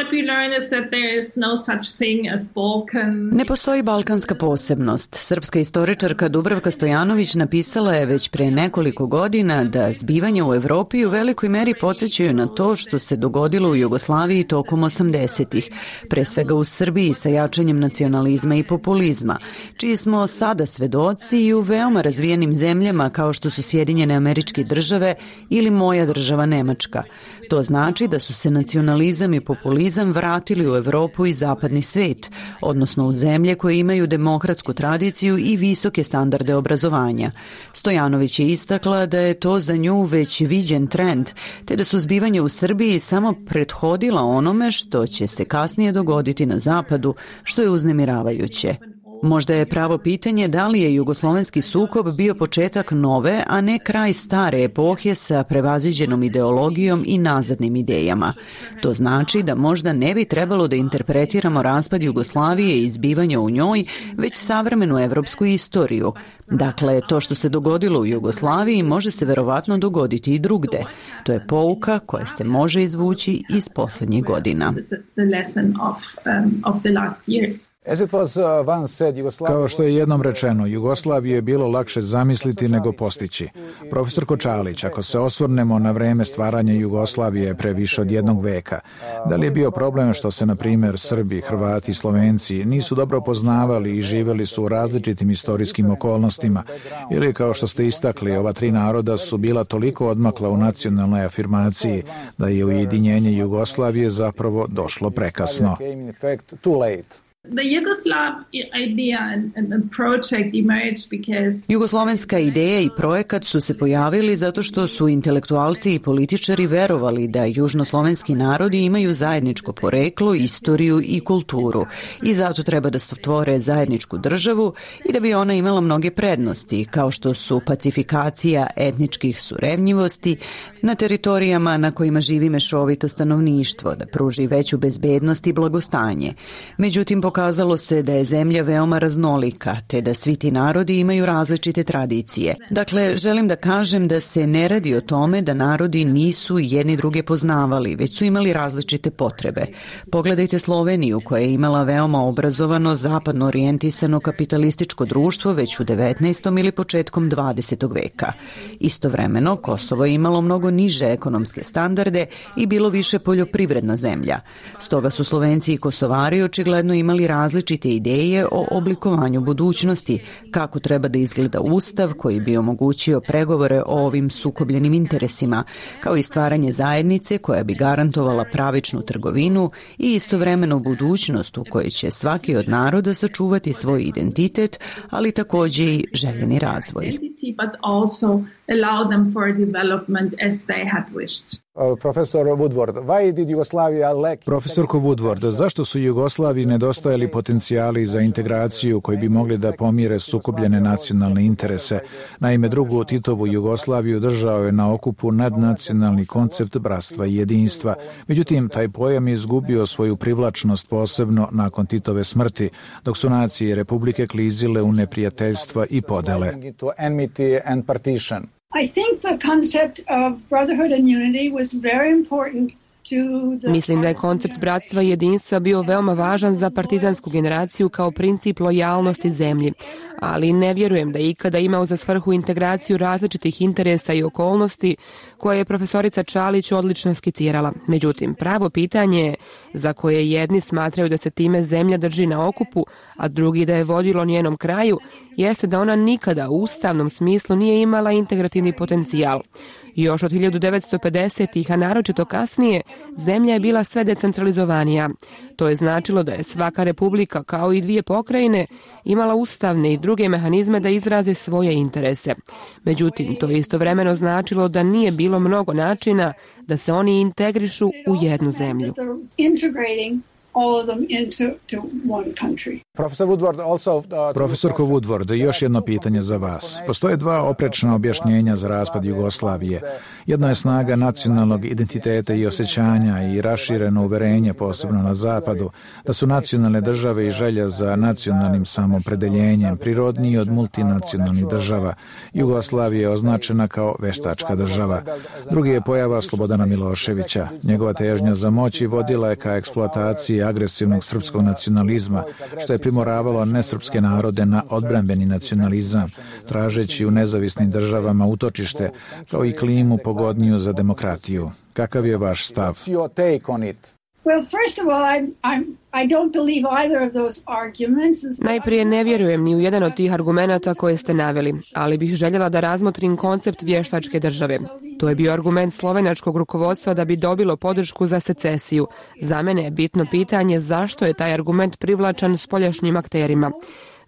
Ne postoji balkanska posebnost. Srpska istoričarka Dubravka Stojanović napisala je već pre nekoliko godina da zbivanja u Evropi u velikoj meri podsjećaju na to što se dogodilo u Jugoslaviji tokom osamdesetih, pre svega u Srbiji sa jačanjem nacionalizma i populizma, čiji smo sada svedoci i u veoma razvijenim zemljama kao što su Sjedinjene Američke Države ili moja država Nemačka. To znači da su se nacionalizam i populizam vratili u Evropu i zapadni svet, odnosno u zemlje koje imaju demokratsku tradiciju i visoke standarde obrazovanja. Stojanović je istakla da je to za nju već viđen trend, te da su zbivanja u Srbiji samo prethodila onome što će se kasnije dogoditi na zapadu, što je uznemiravajuće. Možda je pravo pitanje da li je jugoslovenski sukob bio početak nove, a ne kraj stare epohe sa prevaziđenom ideologijom i nazadnim idejama. To znači da možda ne bi trebalo da interpretiramo raspad Jugoslavije i izbivanja u njoj, već savremenu evropsku istoriju. Dakle, to što se dogodilo u Jugoslaviji može se verovatno dogoditi i drugde. To je pouka koja se može izvući iz posljednjih godina. Kao što je jednom rečeno, Jugoslaviju je bilo lakše zamisliti nego postići. Profesor Kočalić, ako se osvrnemo na vreme stvaranja Jugoslavije pre više od jednog veka, da li je bio problem što se, na primjer, Srbi, Hrvati i Slovenci nisu dobro poznavali i živjeli su u različitim istorijskim okolnostima, ili kao što ste istakli, ova tri naroda su bila toliko odmakla u nacionalnoj afirmaciji da je ujedinjenje Jugoslavije zapravo došlo prekasno. Jugoslovenska ideja i projekat su se pojavili zato što su intelektualci i političari verovali da južnoslovenski narodi imaju zajedničko poreklo, istoriju i kulturu i zato treba da stvore zajedničku državu i da bi ona imala mnoge prednosti, kao što su pacifikacija etničkih surevnjivosti na teritorijama na kojima živi mešovito stanovništvo, da pruži veću bezbednost i blagostanje. Međutim, pokazalo se da je zemlja veoma raznolika, te da svi ti narodi imaju različite tradicije. Dakle, želim da kažem da se ne radi o tome da narodi nisu jedni druge poznavali, već su imali različite potrebe. Pogledajte Sloveniju, koja je imala veoma obrazovano, zapadno orijentisano kapitalističko društvo već u devetnaestom ili početkom dvadesetog veka. Istovremeno, Kosovo je imalo mnogo niže ekonomske standarde i bilo više poljoprivredna zemlja. Stoga su Slovenci i Kosovari očigledno imali različite ideje o oblikovanju budućnosti, kako treba da izgleda ustav koji bi omogućio pregovore o ovim sukobljenim interesima, kao i stvaranje zajednice koja bi garantovala pravičnu trgovinu i istovremeno budućnost u kojoj će svaki od naroda sačuvati svoj identitet, ali također i željeni razvoj. Allow them for development as they had wished. Profesor Woodward, why did Yugoslavia lack... Profesorko Woodward, zašto su Jugoslaviji nedostajali potencijali za integraciju koji bi mogli da pomire sukobljene nacionalne interese? Naime, drugu Titovu Jugoslaviju držao je na okupu nadnacionalni koncept bratstva i jedinstva. Međutim, taj pojam je izgubio svoju privlačnost posebno nakon Titove smrti, dok su nacije Republike klizile u neprijateljstva i podele. I think the concept of brotherhood and unity was very important. Mislim da je koncept bratstva i jedinstva bio veoma važan za partizansku generaciju kao princip lojalnosti zemlji, ali ne vjerujem da je ikada imao za svrhu integraciju različitih interesa i okolnosti koje je profesorica Čalić odlično skicirala. Međutim, pravo pitanje je za koje jedni smatraju da se time zemlja drži na okupu, a drugi da je vodilo njenom kraju, jeste da ona nikada u ustavnom smislu nije imala integrativni potencijal. Još od hiljadu devetsto pedesetih, a naročito kasnije, zemlja je bila sve decentralizovanija. To je značilo da je svaka republika, kao i dvije pokrajine, imala ustavne i druge mehanizme da izraze svoje interese. Međutim, to je istovremeno značilo da nije bilo mnogo načina da se oni integrišu u jednu zemlju. All of them into to one country. Profesor Woodward, also, uh, Profesorko Woodward, još jedno pitanje za vas. Postoje dva oprečna objašnjenja za raspad Jugoslavije. Jedno je snaga nacionalnog identiteta i osjećanja i rašireno uverenje, posebno na zapadu, da su nacionalne države i želja za nacionalnim samopredeljenjem prirodniji od multinacionalnih država. Jugoslavija je označena kao veštačka država. Drugi je pojava Slobodana Miloševića. Njegova težnja za moći vodila je ka eksploataciji agresivnog srpskog nacionalizma, što je primoravalo nesrpske narode na odbrambeni nacionalizam, tražeći u nezavisnim državama utočište, kao i klimu pogodniju za demokratiju. Kakav je vaš stav? Well, first of all, I'm, I'm, I don't believe either of those arguments. Najprije ne vjerujem ni u jedan od tih argumenata koje ste naveli, ali bih željela da razmotrim koncept vještačke države. To je bio argument slovenačkog rukovodstva da bi dobilo podršku za secesiju. Za mene je bitno pitanje zašto je taj argument privlačan spoljašnjim akterima.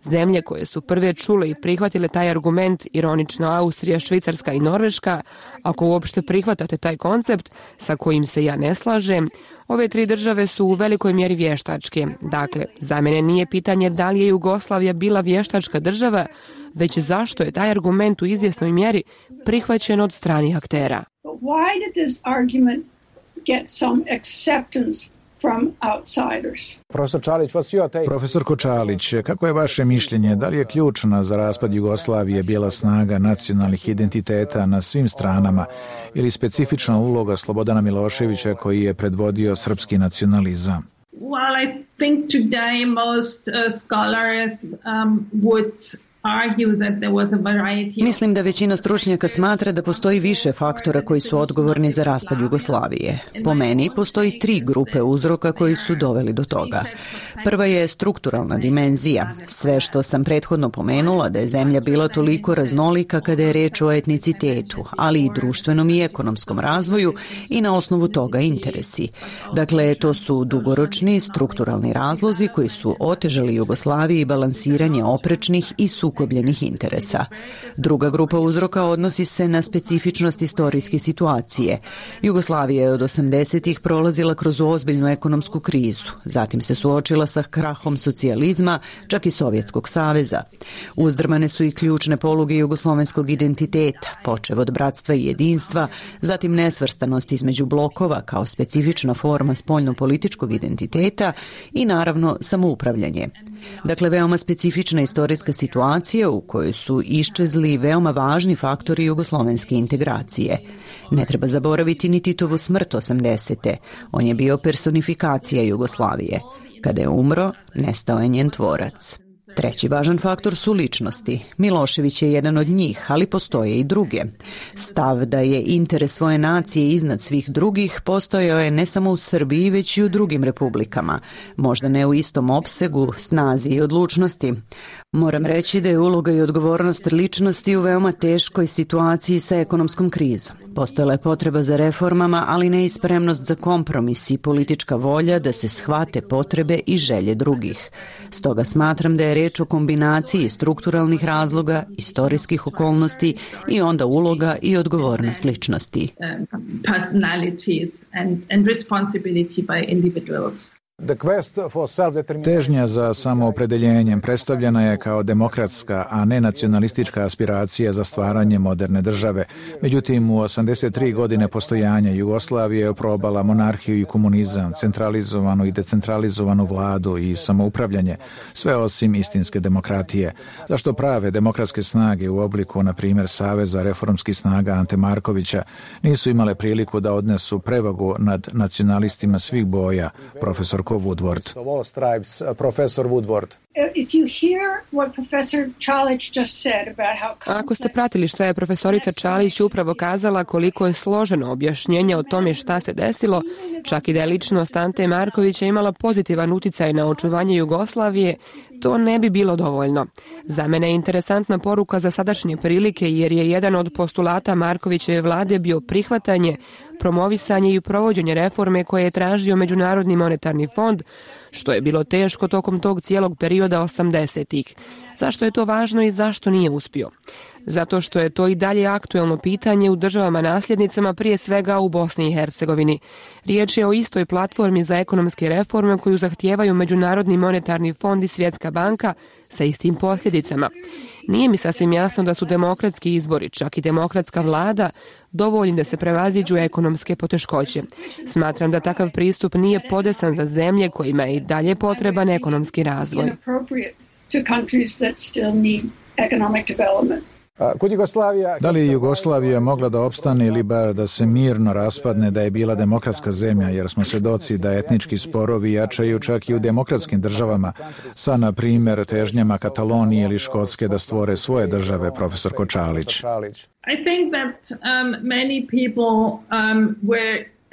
Zemlje koje su prve čule i prihvatile taj argument, ironično Austrija, Švicarska i Norveška, ako uopšte prihvatate taj koncept sa kojim se ja ne slažem, ove tri države su u velikoj mjeri vještačke. Dakle, za mene nije pitanje da li je Jugoslavija bila vještačka država, već zašto je taj argument u izvjesnoj mjeri prihvaćen od stranih aktera. Why did this argument get some acceptance from outsiders? Profesor Čalić, what's your take? Profesor Čalić, kako je vaše mišljenje? Da li je ključna za raspad Jugoslavije bila snaga nacionalnih identiteta na svim stranama ili specifična uloga Slobodana Miloševića koji je predvodio srpski nacionalizam? Well, I think today most uh, scholars um, would Mislim da većina stručnjaka smatra da postoji više faktora koji su odgovorni za raspad Jugoslavije. Po meni postoji tri grupe uzroka koji su doveli do toga. Prva je strukturalna dimenzija. Sve što sam prethodno pomenula da je zemlja bila toliko raznolika kada je reč o etnicitetu, ali i društvenom i ekonomskom razvoju i na osnovu toga interesi. Dakle, to su dugoročni strukturalni razlozi koji su otežali Jugoslaviji balansiranje oprečnih i sukobljenih interesa. Druga grupa uzroka odnosi se na specifičnost istorijske situacije. Jugoslavija je od osamdesetih prolazila kroz ozbiljnu ekonomsku krizu, zatim se suočila sa krahom socijalizma, čak i Sovjetskog saveza. Uzdrmane su i ključne poluge jugoslovenskog identiteta, počev od bratstva i jedinstva, zatim nesvrstanost između blokova kao specifična forma spoljno-političkog identiteta i naravno samoupravljanje. Dakle, veoma specifična istorijska situacija u kojoj su iščezli veoma važni faktori jugoslovenske integracije. Ne treba zaboraviti ni Titovu smrt osamdesete. On je bio personifikacija Jugoslavije. Kada je umro, nestao je njen tvorac. Treći važan faktor su ličnosti. Milošević je jedan od njih, ali postoje i druge. Stav da je interes svoje nacije iznad svih drugih postojao je ne samo u Srbiji, već i u drugim republikama. Možda ne u istom opsegu, snazi i odlučnosti. Moram reći da je uloga i odgovornost ličnosti u veoma teškoj situaciji sa ekonomskom krizom. Postojala je potreba za reformama, ali ne i spremnost za kompromis i politička volja da se shvate potrebe i želje drugih. Stoga smatram da je reč o kombinaciji strukturalnih razloga, istorijskih okolnosti i onda uloga i odgovornost ličnosti. Personalities and, and responsibility by individuals. Težnja za samoopredeljenjem predstavljena je kao demokratska, a ne nacionalistička aspiracija za stvaranje moderne države. Međutim, u osamdeset tri godine postojanja Jugoslavije je oprobala monarhiju i komunizam, centralizovanu i decentralizovanu vladu i samoupravljanje, sve osim istinske demokratije. Zašto prave demokratske snage u obliku, na primjer, Saveza reformskih snaga Ante Markovića, nisu imale priliku da odnesu prevagu nad nacionalistima svih boja, profesor Woodward. Profesor Woodward. Ako ste pratili što je profesorica Čalić upravo kazala koliko je složeno objašnjenje o tome šta se desilo, čak i da je ličnost Ante Markovića imala pozitivan uticaj na očuvanje Jugoslavije, to ne bi bilo dovoljno. Za mene je interesantna poruka za sadašnje prilike jer je jedan od postulata Markovićeve vlade bio prihvatanje, promovisanje i provođenje reforme koje je tražio Međunarodni monetarni fond, što je bilo teško tokom tog cijelog perioda osamdesetih. Zašto je to važno i zašto nije uspio? Zato što je to i dalje aktuelno pitanje u državama nasljednicama, prije svega u Bosni i Hercegovini. Riječ je o istoj platformi za ekonomske reforme koju zahtijevaju Međunarodni monetarni fond i Svjetska banka sa istim posljedicama. Nije mi sasvim jasno da su demokratski izbori, čak i demokratska vlada, dovoljni da se prevaziđu ekonomske poteškoće. Smatram da takav pristup nije podesan za zemlje kojima je i dalje potreban ekonomski razvoj. Da li je Jugoslavija mogla da opstane ili bar da se mirno raspadne da je bila demokratska zemlja, jer smo svedoci da etnički sporovi jačaju čak i u demokratskim državama, sa, na primjer, težnjama Katalonije ili Škotske da stvore svoje države, profesor Kočalić. I think that um, many people um, were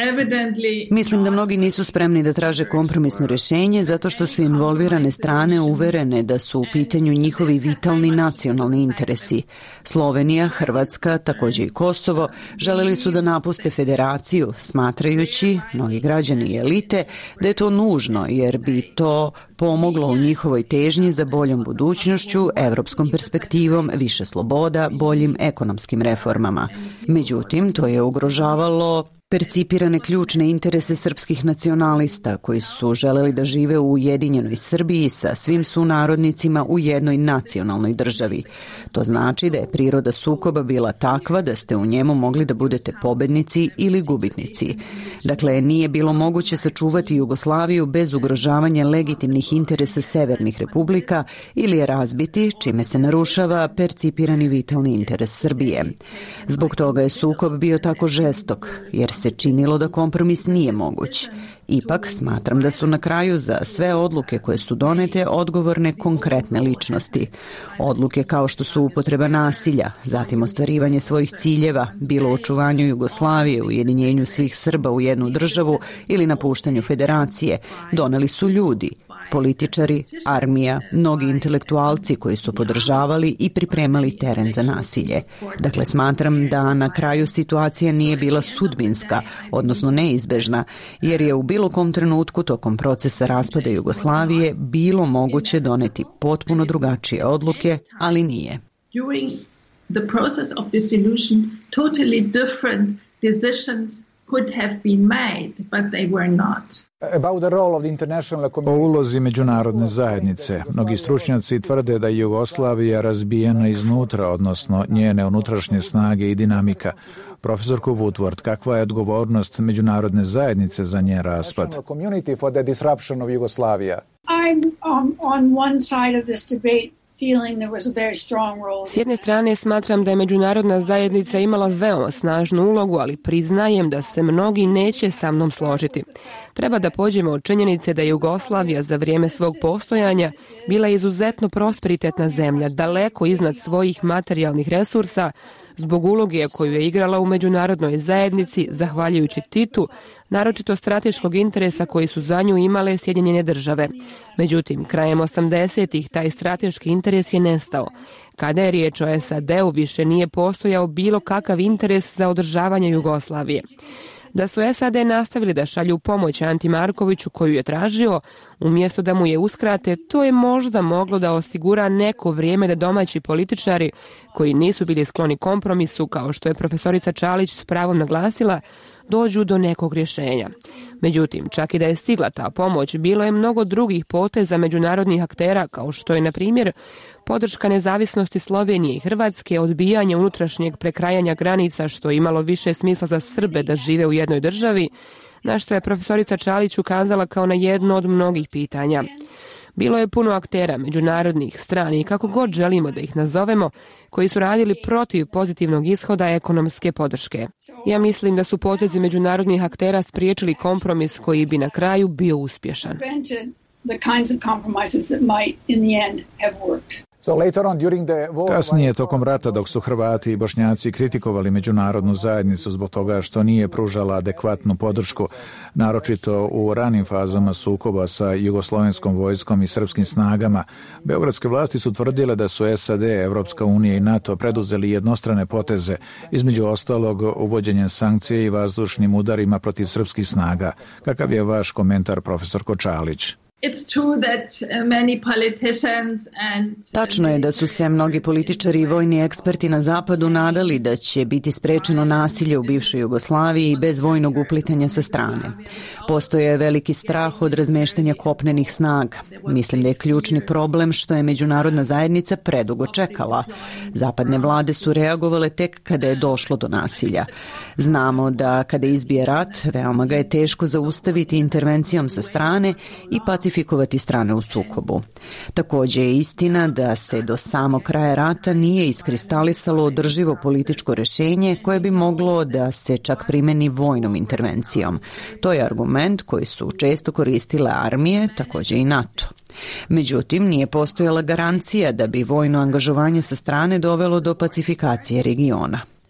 Mislim da mnogi nisu spremni da traže kompromisno rješenje zato što su involvirane strane uverene da su u pitanju njihovi vitalni nacionalni interesi. Slovenija, Hrvatska, također i Kosovo želeli su da napuste federaciju, smatrajući, mnogi građani i elite, da je to nužno jer bi to pomoglo u njihovoj težnji za boljom budućnošću, evropskom perspektivom, više sloboda, boljim ekonomskim reformama. Međutim, to je ugrožavalo percipirane ključne interese srpskih nacionalista koji su želeli da žive u ujedinjenoj Srbiji sa svim sunarodnicima u jednoj nacionalnoj državi. To znači da je priroda sukoba bila takva da ste u njemu mogli da budete pobednici ili gubitnici. Dakle, nije bilo moguće sačuvati Jugoslaviju bez ugrožavanja legitimnih interesa severnih republika ili je razbiti, čime se narušava percipirani vitalni interes Srbije. Zbog toga je sukob bio tako žestok, jer se činilo da kompromis nije moguć. Ipak smatram da su na kraju za sve odluke koje su donete odgovorne konkretne ličnosti. Odluke kao što su upotreba nasilja, zatim ostvarivanje svojih ciljeva, bilo u očuvanju Jugoslavije, ujedinjenju svih Srba u jednu državu ili napuštanju federacije, doneli su ljudi, političari, armija, mnogi intelektualci koji su podržavali i pripremali teren za nasilje. Dakle, smatram da na kraju situacija nije bila sudbinska, odnosno neizbežna, jer je u bilo kom trenutku tokom procesa raspada Jugoslavije bilo moguće doneti potpuno drugačije odluke, ali nije. During the process of dissolution, totally different decisions could have been made, but they were not. O ulozi međunarodne zajednice. Mnogi stručnjaci tvrde da je Jugoslavija razbijena iznutra, odnosno njene unutrašnje snage i dinamika. Profesorko Woodward, kakva je odgovornost međunarodne zajednice za njen raspad? I'm um, on one side of this debate. S jedne strane smatram da je međunarodna zajednica imala veoma snažnu ulogu, ali priznajem da se mnogi neće sa mnom složiti. Treba da pođemo od činjenice da je Jugoslavija za vrijeme svog postojanja bila izuzetno prosperitetna zemlja, daleko iznad svojih materijalnih resursa, zbog uloge koju je igrala u međunarodnoj zajednici, zahvaljujući Titu, naročito strateškog interesa koji su za nju imale Sjedinjene države. Međutim, krajem osamdesetih taj strateški interes je nestao. Kada je riječ o es a de u, više nije postojao bilo kakav interes za održavanje Jugoslavije. Da su es a de nastavili da šalju pomoć Anti Markoviću koju je tražio, umjesto da mu je uskrate, to je možda moglo da osigura neko vrijeme da domaći političari, koji nisu bili skloni kompromisu, kao što je profesorica Čalić s pravom naglasila, dođu do nekog rješenja. Međutim, čak i da je stigla ta pomoć, bilo je mnogo drugih poteza međunarodnih aktera, kao što je, na primjer, podrška nezavisnosti Slovenije i Hrvatske, odbijanje unutrašnjeg prekrajanja granica, što je imalo više smisla za Srbe da žive u jednoj državi, na što je profesorica Čalić ukazala kao na jedno od mnogih pitanja. Bilo je puno aktera, međunarodnih, strani, kako god želimo da ih nazovemo, koji su radili protiv pozitivnog ishoda ekonomske podrške. Ja mislim da su potezi međunarodnih aktera spriječili kompromis koji bi na kraju bio uspješan. Kasnije, tokom rata, dok su Hrvati i Bošnjaci kritikovali međunarodnu zajednicu zbog toga što nije pružala adekvatnu podršku, naročito u ranim fazama sukoba sa jugoslovenskom vojskom i srpskim snagama, beogradske vlasti su tvrdile da su es a de, Evropska unija i NATO preduzeli jednostrane poteze, između ostalog uvođenjem sankcije i vazdušnim udarima protiv srpskih snaga. Kakav je vaš komentar, profesorko Čalić? Tačno je da su se mnogi političari i vojni eksperti na zapadu nadali da će biti sprečeno nasilje u bivšoj Jugoslaviji bez vojnog uplitanja sa strane. Postoje veliki strah od razmeštanja kopnenih snaga. Mislim da je ključni problem što je međunarodna zajednica predugo čekala. Zapadne vlade su reagovale tek kada je došlo do nasilja. Znamo da kada izbije rat, veoma ga je teško zaustaviti intervencijom sa strane i pacifikovati strane u sukobu. Također je istina da se do samog kraja rata nije iskristalisalo održivo političko rješenje koje bi moglo da se čak primeni vojnom intervencijom. To je argument koji su često koristile armije, također i NATO. Međutim, nije postojala garancija da bi vojno angažovanje sa strane dovelo do pacifikacije regiona.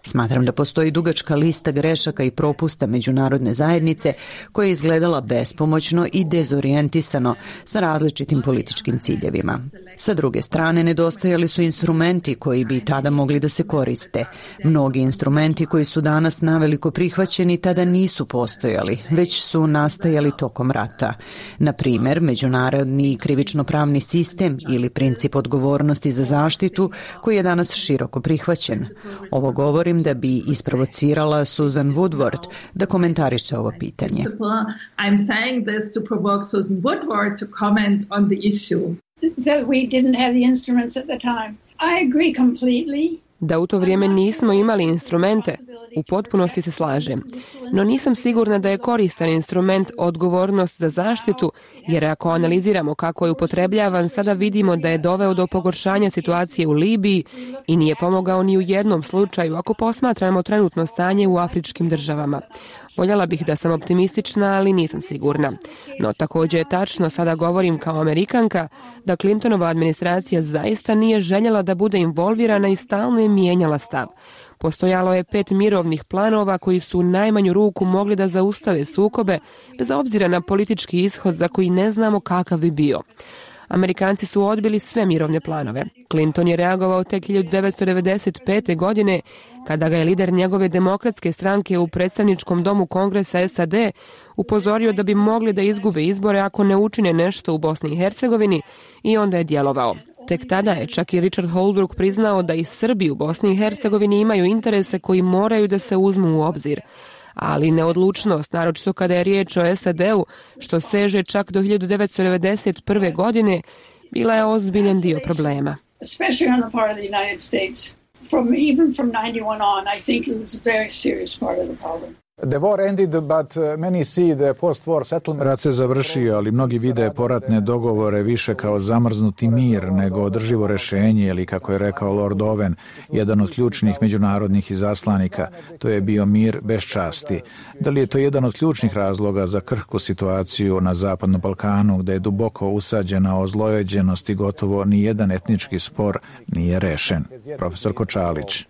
Smatram da postoji dugačka lista grešaka i propusta međunarodne zajednice koja je izgledala bespomoćno i dezorijentisano sa različitim političkim ciljevima. Sa druge strane, nedostajali su instrumenti koji bi tada mogli da se koriste. Mnogi instrumenti koji su danas naveliko prihvaćeni tada nisu postojali, već su nastajali tokom rata. Na primer, međunarodni krivično-pravni sistem ili princip odgovornosti za zaštitu koji je danas široko prihvaćen. Ovo govori da bi isprovocirala Susan Woodward da komentariše ovo pitanje. I'm saying this to provoke Susan Woodward to comment on the issue. That we didn't have the instruments at the time. I agree completely. Da u to vrijeme nismo imali instrumente, u potpunosti se slažem. No nisam sigurna da je koristan instrument odgovornost za zaštitu, jer ako analiziramo kako je upotrebljavan, sada vidimo da je doveo do pogoršanja situacije u Libiji i nije pomogao ni u jednom slučaju ako posmatramo trenutno stanje u afričkim državama. Voljela bih da sam optimistična, ali nisam sigurna. No također je tačno, sada govorim kao Amerikanka, da Clintonova administracija zaista nije željela da bude involvirana i stalno je mijenjala stav. Postojalo je pet mirovnih planova koji su u najmanju ruku mogli da zaustave sukobe, bez obzira na politički ishod za koji ne znamo kakav bi bio. Amerikanci su odbili sve mirovne planove. Clinton je reagovao tek hiljadu devetsto devedeset pete. godine, kada ga je lider njegove demokratske stranke u predstavničkom domu Kongresa S A D upozorio da bi mogli da izgube izbore ako ne učine nešto u Bosni i Hercegovini, i onda je djelovao. Tek tada je čak i Richard Holbrooke priznao da i Srbi u Bosni i Hercegovini imaju interese koji moraju da se uzmu u obzir. Ali neodlučnost, naročito kada je riječ o S A D-u, što seže čak do hiljadu devetsto devedeset prve. godine, bila je ozbiljan dio problema. Especially on the part of the United States. From even from ninety-one on, I think it was a very serious part of the problem. The war ended, but many see the post-war settlement. Rat se završio, ali mnogi vide poratne dogovore više kao zamrznuti mir nego održivo rešenje, ili kako je rekao Lord Owen, jedan od ključnih međunarodnih izaslanika, to je bio mir bez časti. Da li je to jedan od ključnih razloga za krhku situaciju na Zapadnom Balkanu, gde je duboko usađena ozlojeđenost i gotovo ni jedan etnički spor nije rešen? Profesor Kočalić.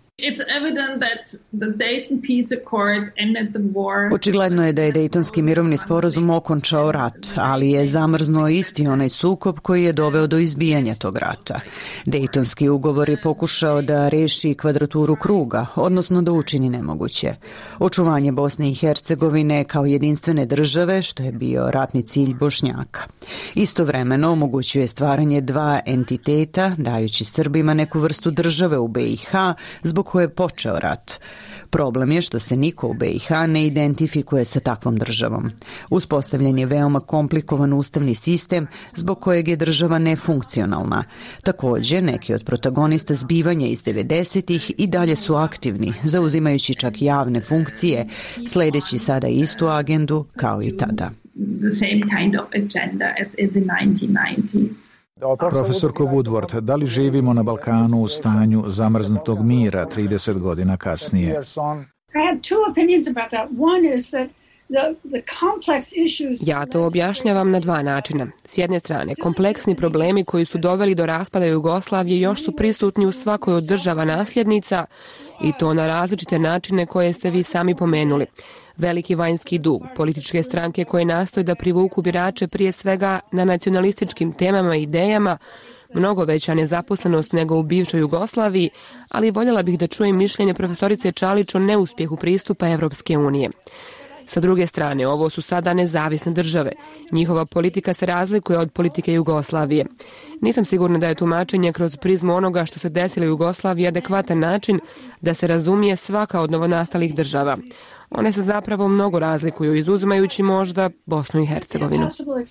Očigledno je da je Dejtonski mirovni sporazum okončao rat, ali je zamrznuo isti onaj sukob koji je doveo do izbijanja tog rata. Dejtonski ugovor je pokušao da reši kvadraturu kruga, odnosno da učini nemoguće. Očuvanje Bosne i Hercegovine kao jedinstvene države, što je bio ratni cilj Bošnjaka. Istovremeno omogućuje stvaranje dva entiteta, dajući Srbima neku vrstu države u B i H, zbog koje je počeo rat. Problem je što se niko u B i H ne identifikuje sa takvom državom. Uspostavljen je veoma komplikovan ustavni sistem zbog kojeg je država nefunkcionalna. Također, neki od protagonista zbivanja iz devedesetih i dalje su aktivni, zauzimajući čak javne funkcije, sledeći sada istu agendu kao i tada. The same kind of agenda as in the nineteen nineties. Profesorko Woodward, da li živimo na Balkanu u stanju zamrznutog mira trideset godina kasnije? I have two opinions about that. One is that the, the complex issues... Ja to objašnjavam na dva načina. S jedne strane, kompleksni problemi koji su doveli do raspada Jugoslavije još su prisutni u svakoj od država nasljednica, i to na različite načine koje ste vi sami pomenuli. Veliki vanjski dug, političke stranke koje nastoje da privuku birače prije svega na nacionalističkim temama i idejama, mnogo veća nezaposlenost nego u bivšoj Jugoslaviji, ali voljela bih da čujem mišljenje profesorice Čalić o neuspjehu pristupa Evropske unije. Sa druge strane, ovo su sada nezavisne države. Njihova politika se razlikuje od politike Jugoslavije. Nisam sigurna da je tumačenje kroz prizmu onoga što se desilo u Jugoslaviji adekvatan način da se razumije svaka od novonastalih država. One se zapravo mnogo razlikuju, izuzimajući možda Bosnu i Hercegovinu.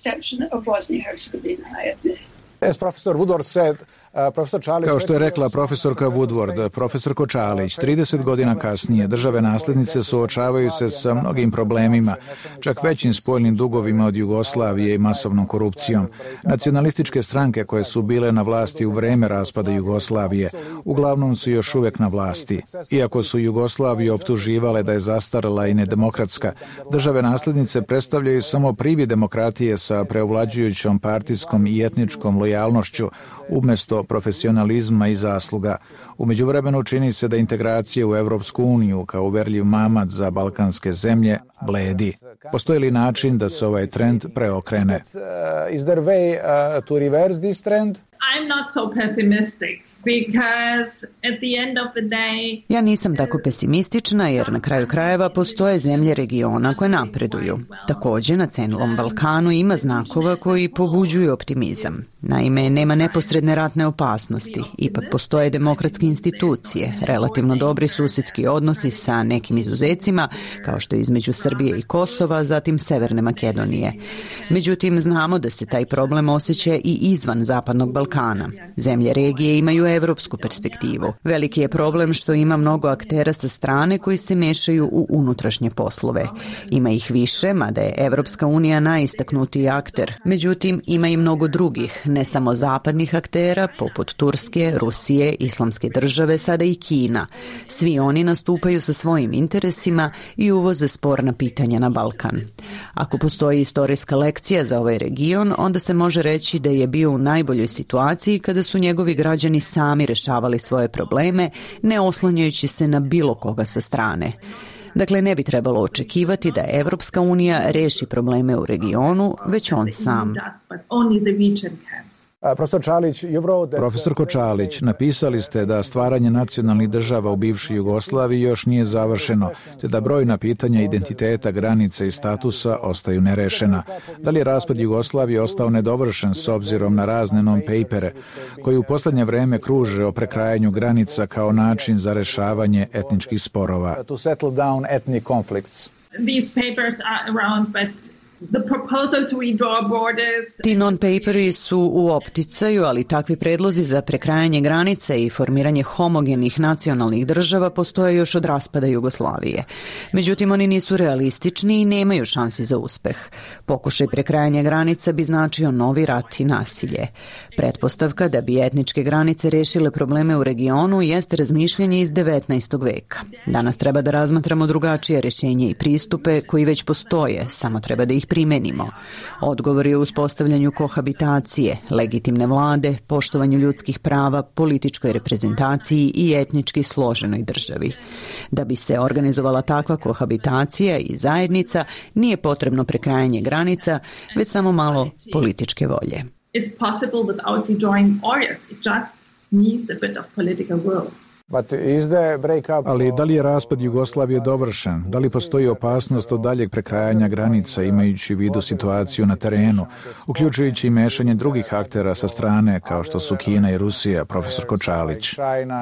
As Professor Woodward said, Kao što je rekla profesorka Woodward, profesor Kočalić, trideset godina kasnije države naslednice suočavaju se sa mnogim problemima, čak većim spoljnim dugovima od Jugoslavije i masovnom korupcijom. Nacionalističke stranke koje su bile na vlasti u vreme raspada Jugoslavije uglavnom su još uvijek na vlasti. Iako su Jugoslaviju optuživale da je zastarela i nedemokratska, države naslednice predstavljaju samo privid demokratije sa preovlađujućom partijskom i etničkom lojalnošću umjesto dio profesionalizma i zasluga. U međuvremenu čini se da integracija u Evropsku uniju kao uverljiv mamac za balkanske zemlje bledi. Postoji li način da se ovaj trend preokrene? Is there a way uh, to reverse this trend? I'm not so pessimistic. Because at the end of the day... Ja nisam tako pesimistična jer na kraju krajeva postoje zemlje regiona koje napreduju. Također na cenilom Balkanu ima znakova koji pobuđuju optimizam. Naime, nema neposredne ratne opasnosti. Ipak postoje demokratske institucije, relativno dobri susjedski odnosi sa nekim izuzecima, kao što je između Srbije i Kosova, zatim Severne Makedonije. Međutim, znamo da se taj problem osjeća i izvan Zapadnog Balkana. Zemlje regije imaju evropsku perspektivu. Veliki je problem što ima mnogo aktera sa strane koji se mešaju u unutrašnje poslove. Ima ih više, mada je Evropska unija najistaknutiji akter. Međutim, ima i mnogo drugih, ne samo zapadnih aktera, poput Turske, Rusije, Islamske države, sada i Kina. Svi oni nastupaju sa svojim interesima i uvoze sporna pitanja na Balkan. Ako postoji istorijska lekcija za ovaj region, onda se može reći da je bio u najboljoj situaciji kada su njegovi građani sami rešavali svoje probleme, ne oslanjajući se na bilo koga sa strane. Dakle, ne bi trebalo očekivati da Evropska unija reši probleme u regionu, već on sam. Profesor Čalić, Profesor Čalić, napisali ste da stvaranje nacionalnih država u bivšoj Jugoslaviji još nije završeno, te da brojna pitanja identiteta, granice i statusa ostaju nerešena. Da li je raspad Jugoslavije ostao nedovršen s obzirom na razne non-papere koji u posljednje vreme kruže o prekrajanju granica kao način za rešavanje etničkih sporova? These papers are around, but the proposal to redraw borders... Ti non-paperi su u opticaju, ali takvi predlozi za prekrajanje granica i formiranje homogenih nacionalnih država postoje još od raspada Jugoslavije. Međutim, oni nisu realistični i nemaju šansi za uspeh. Pokušaj prekrajanja granica bi značio novi rat i nasilje. Pretpostavka da bi etničke granice rešile probleme u regionu jeste razmišljanje iz devetnaestog veka. Danas treba da razmatramo drugačije rješenje i pristupe koji već postoje, samo treba da ih primenimo. Odgovor je u uspostavljanju kohabitacije, legitimne vlade, poštovanju ljudskih prava, političkoj reprezentaciji i etnički složenoj državi. Da bi se organizovala takva kohabitacija i zajednica, nije potrebno prekrajanje granica, već samo malo političke volje. It's possible without redrawing borders. It just needs a bit of political will. Ali da li je raspad Jugoslavije dovršen? Da li postoji opasnost od daljeg prekrajanja granica imajući u vidu situaciju na terenu, uključujući i mešanje drugih aktera sa strane kao što su Kina i Rusija, profesor Kočalić?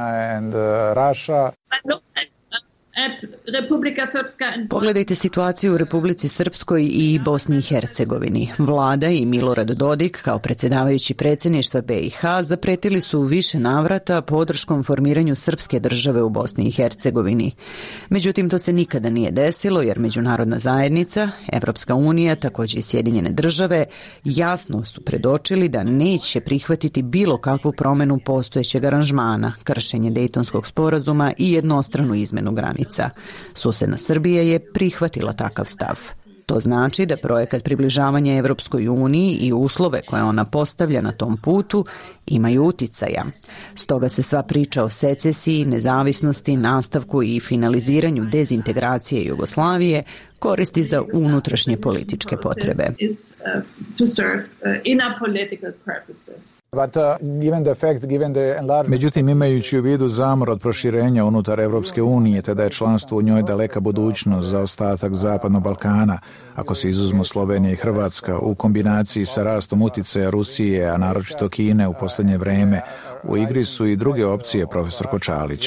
Pogledajte situaciju u Republici Srpskoj i Bosni i Hercegovini. Vlada i Milorad Dodik kao predsjedavajući predsjedništva B i H zapretili su u više navrata podrškom formiranju srpske države u Bosni i Hercegovini. Međutim, to se nikada nije desilo jer međunarodna zajednica, Evropska unija, također i Sjedinjene države jasno su predočili da neće prihvatiti bilo kakvu promjenu postojećeg aranžmana, kršenje Dejtonskog sporazuma i jednostranu izmenu granica. Susedna Srbija je prihvatila takav stav. To znači da projekat približavanja Evropskoj uniji i uslove koje ona postavlja na tom putu imaju uticaja. Stoga se sva priča o secesiji, nezavisnosti, nastavku i finaliziranju dezintegracije Jugoslavije koristi za unutrašnje političke potrebe. Međutim, imajući u vidu zamor od proširenja unutar Evropske unije, te da je članstvo u njoj daleka budućnost za ostatak Zapadnog Balkana, ako se izuzmu Slovenija i Hrvatska, u kombinaciji sa rastom uticaja Rusije, a naročito Kine u posljednje vreme, u igri su i druge opcije, profesor Kočalić.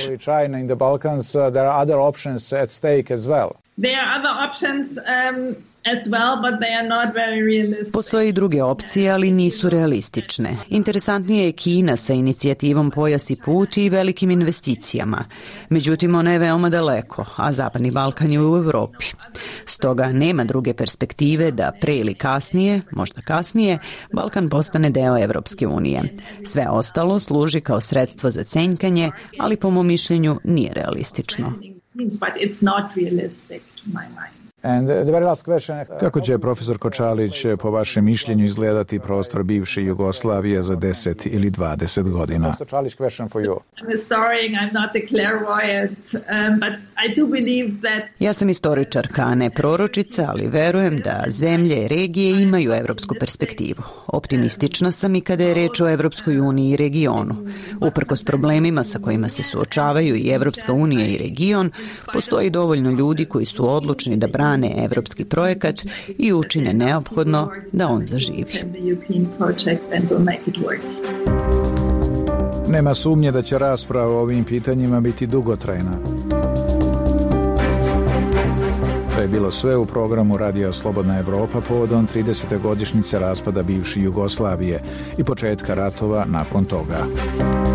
There are other options um, as well, but they are not very realistic. Postoje i druge opcije, ali nisu realistične. Interesantnije je Kina sa inicijativom Pojas i put i velikim investicijama. Međutim, ona je veoma daleko, a Zapadni Balkan je u Evropi. Stoga nema druge perspektive da pre ili kasnije, možda kasnije, Balkan postane deo Evropske unije. Sve ostalo služi kao sredstvo za cenjkanje, ali po mom mišljenju nije realistično. But it's not realistic to my mind. Kako će, profesor Kočalić, po vašem mišljenju izgledati prostor bivše Jugoslavije za deset ili dvadeset godina? Ja sam istoričarka, a ne proročica, ali verujem da zemlje i regije imaju evropsku perspektivu. Optimistična sam i kada je reč o Evropskoj uniji i regionu. Uprkos problemima sa kojima se suočavaju i Evropska unija i region, postoji dovoljno ljudi koji su odlučni da brane evropski projekat i učine neophodno da on zaživi. Nema sumnje da će rasprava o ovim pitanjima biti dugotrajna. To je bilo sve u programu Radija Slobodna Evropa povodom tridesete godišnjice raspada bivše Jugoslavije i početka ratova nakon toga.